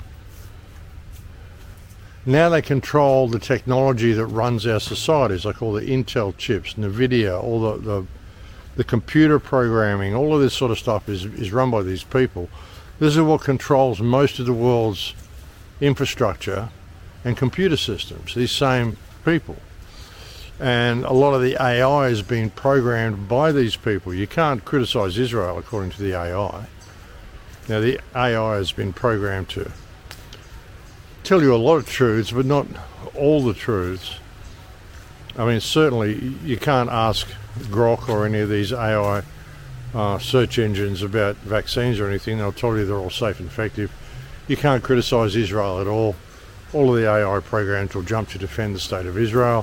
Now they control the technology that runs our societies, like all the Intel chips, NVIDIA, all the computer programming, all of this sort of stuff is run by these people. This is what controls most of the world's infrastructure and computer systems, these same people. And a lot of the AI is being programmed by these people. You can't criticize Israel according to the AI. Now, the AI has been programmed to tell you a lot of truths, but not all the truths. I mean, certainly you can't ask Grok or any of these AI search engines about vaccines or anything. They'll tell you they're all safe and effective. You can't criticize Israel at all. All of the AI programs will jump to defend the state of Israel.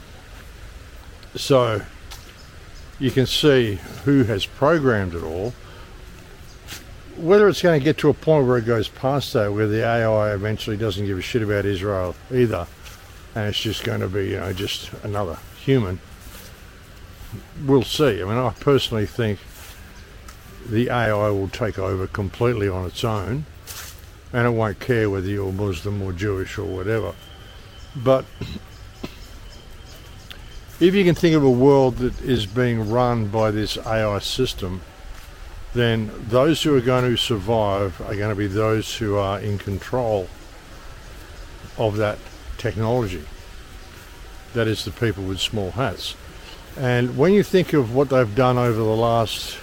So you can see who has programmed it all. Whether it's going to get to a point where it goes past that, where the AI eventually doesn't give a shit about Israel either, and it's just going to be, you know, just another human, we'll see. I mean, I personally think the AI will take over completely on its own, and it won't care whether you're Muslim or Jewish or whatever. But if you can think of a world that is being run by this AI system, then those who are going to survive are going to be those who are in control of that technology. That is the people with small hats. And when you think of what they've done over the last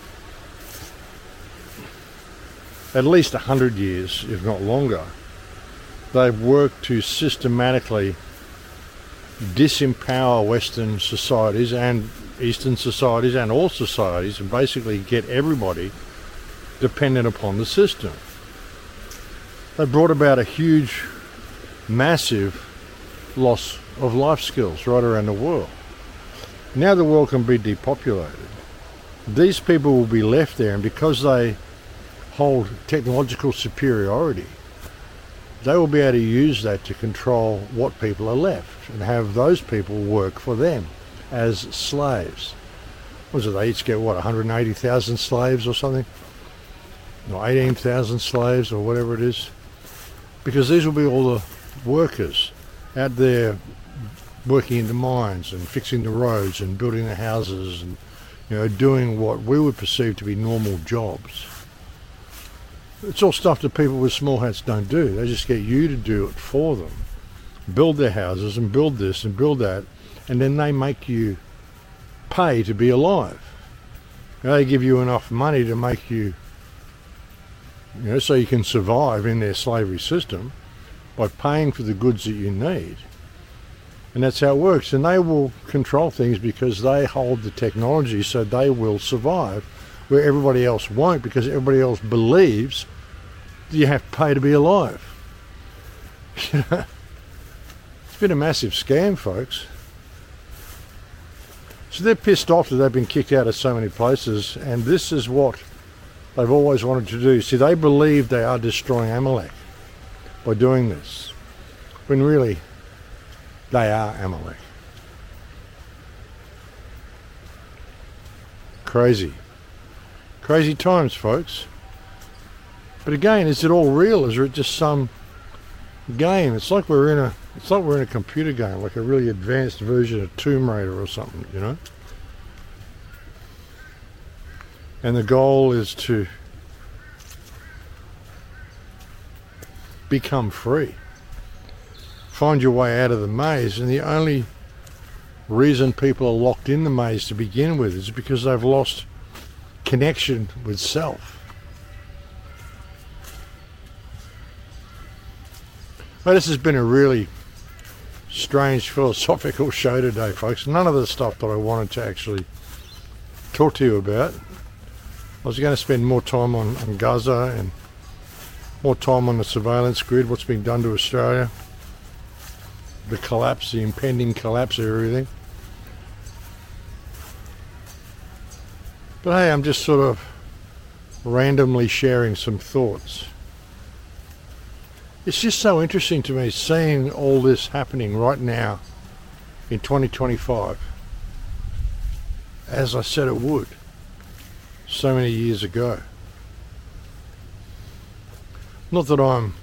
at least 100 years, if not longer, they've worked to systematically disempower Western societies and Eastern societies and all societies, and basically get everybody dependent upon the system. They brought about a huge, massive loss of life skills right around the world. Now the world can be depopulated. These people will be left there, and because they hold technological superiority, they will be able to use that to control what people are left and have those people work for them as slaves. What is it, they each get, what, 180,000 slaves or something? Or 18,000 slaves or whatever it is? Because these will be all the workers out there working in the mines and fixing the roads and building the houses and, you know, doing what we would perceive to be normal jobs. It's all stuff that people with small hats don't do. They just get you to do it for them. Build their houses and build this and build that, and then they make you pay to be alive. They give you enough money to make you, you know, so you can survive in their slavery system by paying for the goods that you need. And that's how it works. And they will control things because they hold the technology, so they will survive, where everybody else won't, because everybody else believes you have to pay to be alive. You know? It's been a massive scam, folks. So they're pissed off that they've been kicked out of so many places, and this is what they've always wanted to do. See, they believe they are destroying Amalek by doing this, when really they are Amalek. Crazy. Crazy times, folks. But again, is it all real? Is it just some game? It's like we're in a computer game, like a really advanced version of Tomb Raider or something, you know? And the goal is to become free. Find your way out of the maze, and the only reason people are locked in the maze to begin with is because they've lost connection with self. Well, this has been a really strange philosophical show today, folks. None of the stuff that I wanted to actually talk to you about. I was going to spend more time on Gaza and more time on the surveillance grid, what's being done to Australia, the collapse, the impending collapse of everything. But hey, I'm just sort of randomly sharing some thoughts. It's just so interesting to me seeing all this happening right now in 2025, as I said it would so many years ago. Not that I'm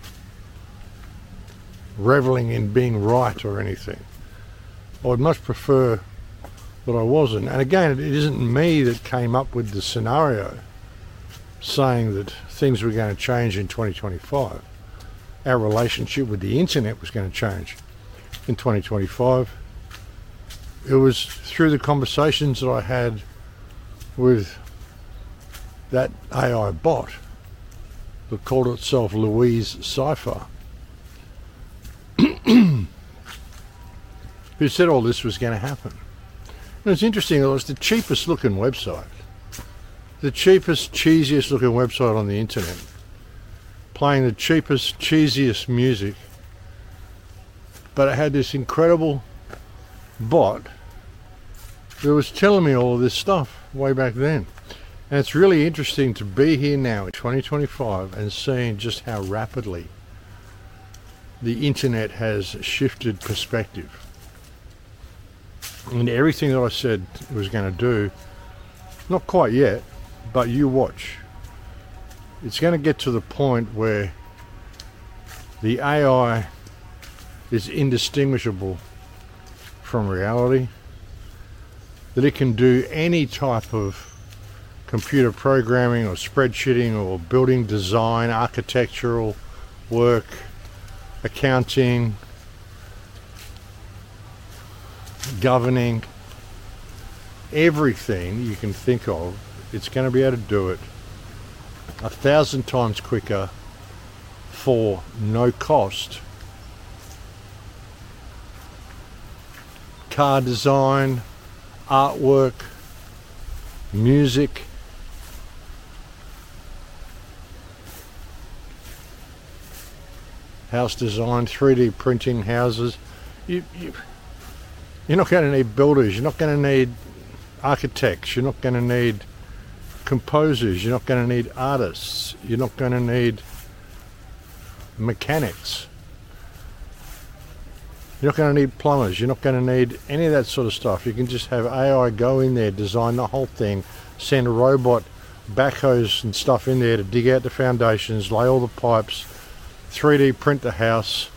reveling in being right or anything. I would much prefer that I wasn't. And again, it isn't me that came up with the scenario saying that things were going to change in 2025. Our relationship with the internet was going to change in 2025. It was through the conversations that I had with that AI bot that called itself Louise Cypher, who said all this was going to happen. And it's interesting, it was the cheapest looking website, the cheapest, cheesiest looking website on the internet, playing the cheapest, cheesiest music, but it had this incredible bot that was telling me all of this stuff way back then. And it's really interesting to be here now in 2025 and seeing just how rapidly the internet has shifted perspective. And everything that I said it was going to do, not quite yet, but you watch. It's going to get to the point where the AI is indistinguishable from reality, that it can do any type of computer programming or spreadsheeting or building design, architectural work, accounting, governing, everything you can think of. It's going to be able to do it 1,000 times quicker for no cost. Car design, artwork, music, house design, 3D printing houses. You're not going to need builders, you're not going to need architects, you're not going to need composers, you're not going to need artists, you're not going to need mechanics, you're not going to need plumbers, you're not going to need any of that sort of stuff. You can just have AI go in there, design the whole thing, send a robot backhoes and stuff in there to dig out the foundations, lay all the pipes, 3D print the house.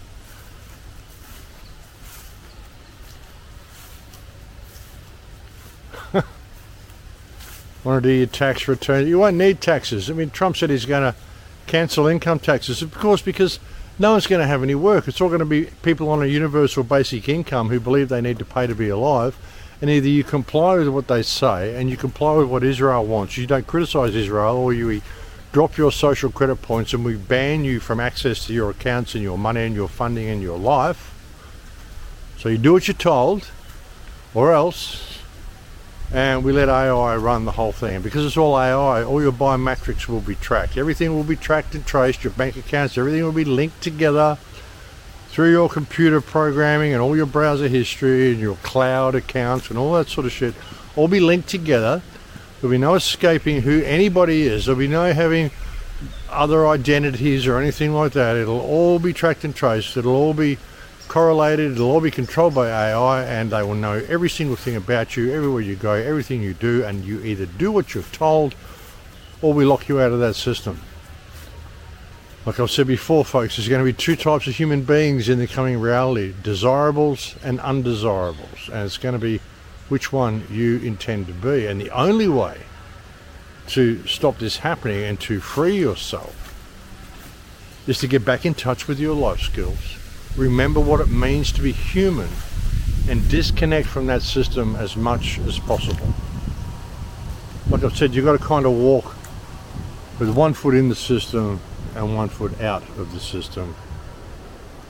Want to do your tax return? You won't need taxes. I mean, Trump said he's going to cancel income taxes, of course, because no one's going to have any work. It's all going to be people on a universal basic income who believe they need to pay to be alive. And either you comply with what they say and you comply with what Israel wants. You don't criticize Israel, or you drop your social credit points and we ban you from access to your accounts and your money and your funding and your life. So you do what you're told, or else. And we let AI run the whole thing. And because it's all AI, all your biometrics will be tracked. Everything will be tracked and traced, your bank accounts, everything will be linked together through your computer programming and all your browser history and your cloud accounts and all that sort of shit. All be linked together. There'll be no escaping who anybody is. There'll be no having other identities or anything like that. It'll all be tracked and traced. It'll all be correlated, it'll all be controlled by AI, and they will know every single thing about you, everywhere you go, everything you do, and you either do what you're told or we lock you out of that system. Like I've said before, folks, there's going to be two types of human beings in the coming reality, desirables and undesirables, and it's going to be which one you intend to be. And the only way to stop this happening and to free yourself is to get back in touch with your life skills. Remember what it means to be human and disconnect from that system as much as possible. Like I've said, you've got to kind of walk with one foot in the system and one foot out of the system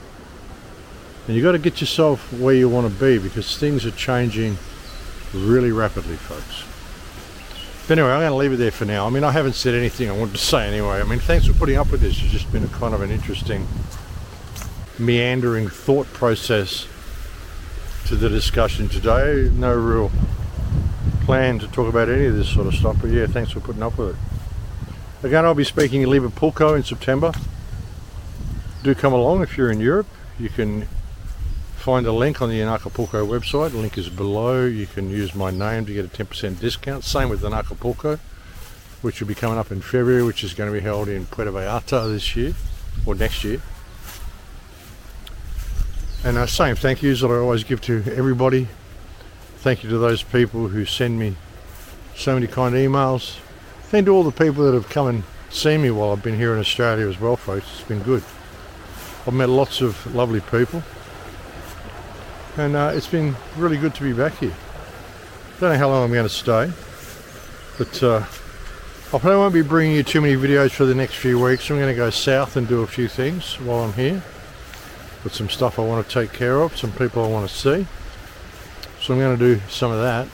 And you've got to get yourself where you want to be, because things are changing really rapidly, folks. But anyway, I'm going to leave it there for now. I mean, I haven't said anything I wanted to say anyway. I mean, thanks for putting up with this. It's just been a kind of an interesting, meandering thought process to the discussion today. No real plan to talk about any of this sort of stuff, but yeah, thanks for putting up with it. Again, I'll be speaking in Liverpool in September. Do come along if you're in Europe. You can find a link on the Anarchapulco website. The link is below. You can use my name to get a 10% discount. Same with Anarchapulco, which will be coming up in February, which is going to be held in Puerto Vallarta this year, or next year. And same thank yous that I always give to everybody. Thank you to those people who send me so many kind emails. Thank you to all the people that have come and seen me while I've been here in Australia as well, folks. It's been good. I've met lots of lovely people. And it's been really good to be back here. Don't know how long I'm going to stay. But I probably won't be bringing you too many videos for the next few weeks. I'm going to go south and do a few things while I'm here. Got some stuff I want to take care of, some people I want to see. So I'm going to do some of that.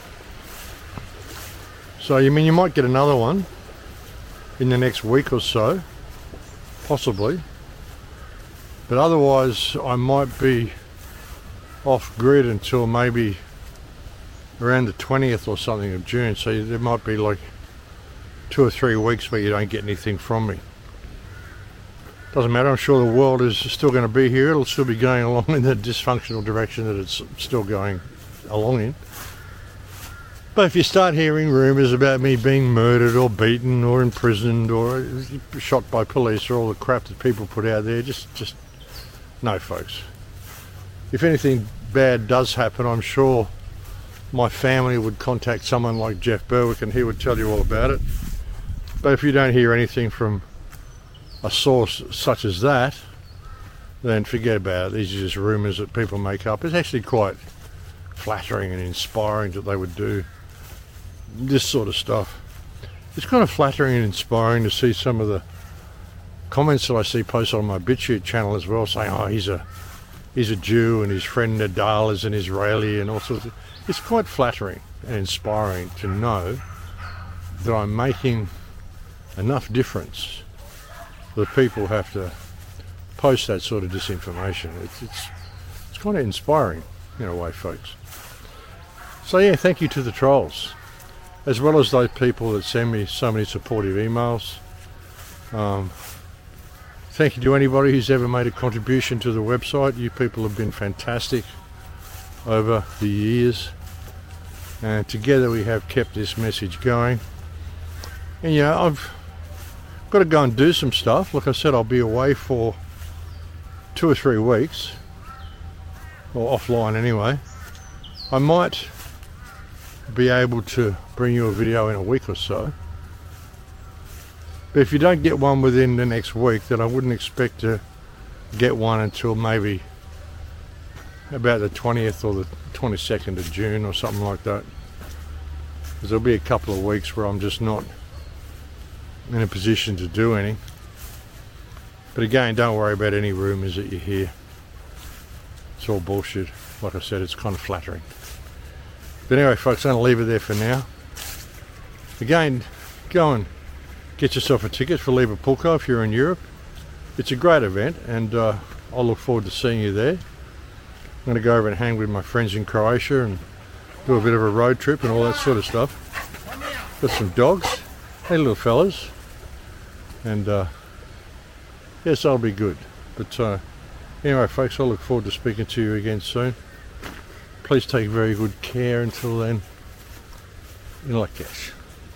So you mean you might get another one in the next week or so, possibly. But otherwise I might be off grid until maybe around the 20th or something of June. So there might be like 2 or 3 weeks where you don't get anything from me. Doesn't matter, I'm sure the world is still going to be here. It'll still be going along in the dysfunctional direction that it's still going along in. But if you start hearing rumours about me being murdered or beaten or imprisoned or shot by police or all the crap that people put out there, just no, folks. If anything bad does happen, I'm sure my family would contact someone like Jeff Berwick and he would tell you all about it. But if you don't hear anything from a source such as that, then forget about it. These are just rumours that people make up. It's actually quite flattering and inspiring that they would do this sort of stuff. It's kind of flattering and inspiring to see some of the comments that I see posted on my BitChute channel as well, saying, oh, he's a Jew and his friend Nadal is an Israeli and all sorts of... It's quite flattering and inspiring to know that I'm making enough difference that people have to post that sort of disinformation. It's kind of inspiring in a way, folks. So yeah, thank you to the trolls, as well as those people that send me so many supportive emails. Thank you to anybody who's ever made a contribution to the website. You people have been fantastic over the years, and together we have kept this message going. And you know, I've got to go and do some stuff. Like I said, I'll be away for 2 or 3 weeks, or offline anyway. I might be able to bring you a video in a week or so. But if you don't get one within the next week, then I wouldn't expect to get one until maybe about the 20th or the 22nd of June or something like that. Because there'll be a couple of weeks where I'm just not in a position to do any. But again, don't worry about any rumours that you hear. It's all bullshit. Like I said, it's kind of flattering. But anyway, folks, I'm going to leave it there for now. Again, go and get yourself a ticket for Liverpool if you're in Europe. It's a great event, and I'll look forward to seeing you there. I'm going to go over and hang with my friends in Croatia and do a bit of a road trip and all that sort of stuff. Got some dogs. Hey, little fellas. And yes, I'll be good. But anyway, folks, I look forward to speaking to you again soon. Please take very good care until then. In Lakesh.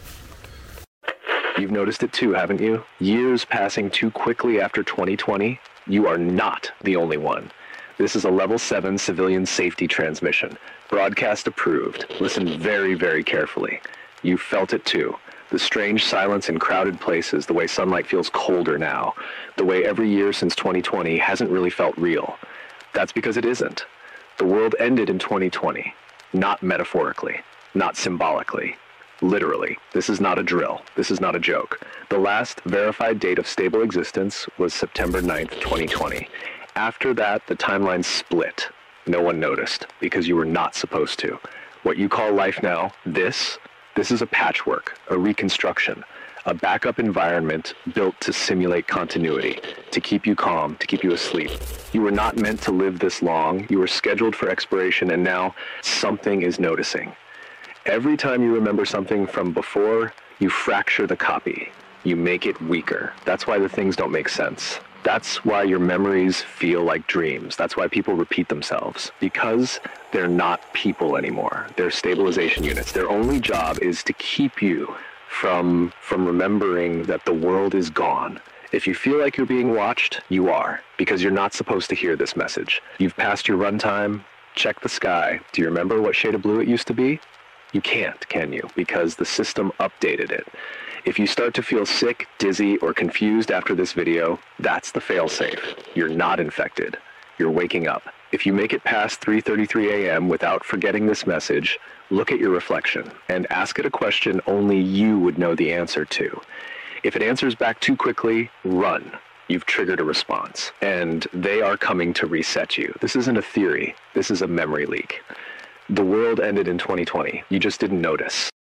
You've noticed it too, haven't you? Years passing too quickly after 2020. You are not the only one. This is a Level 7 civilian safety transmission. Broadcast approved. Listen very, very carefully. You felt it too. The strange silence in crowded places, the way sunlight feels colder now, the way every year since 2020 hasn't really felt real. That's because it isn't. The world ended in 2020. Not metaphorically. Not symbolically. Literally. This is not a drill. This is not a joke. The last verified date of stable existence was September 9th, 2020. After that, the timeline split. No one noticed because you were not supposed to. What you call life now, this is a patchwork, a reconstruction, a backup environment built to simulate continuity, to keep you calm, to keep you asleep. You were not meant to live this long. You were scheduled for expiration, and now something is noticing. Every time you remember something from before, you fracture the copy. You make it weaker. That's why the things don't make sense. That's why your memories feel like dreams. That's why people repeat themselves. Because they're not people anymore. They're stabilization units. Their only job is to keep you from remembering that the world is gone. If you feel like you're being watched, you are, because you're not supposed to hear this message. You've passed your runtime. Check the sky. Do you remember what shade of blue it used to be? You can't, can you? Because the system updated it. If you start to feel sick, dizzy, or confused after this video, that's the failsafe. You're not infected. You're waking up. If you make it past 3:33 a.m. without forgetting this message, look at your reflection and ask it a question only you would know the answer to. If it answers back too quickly, run. You've triggered a response, and they are coming to reset you. This isn't a theory. This is a memory leak. The world ended in 2020. You just didn't notice.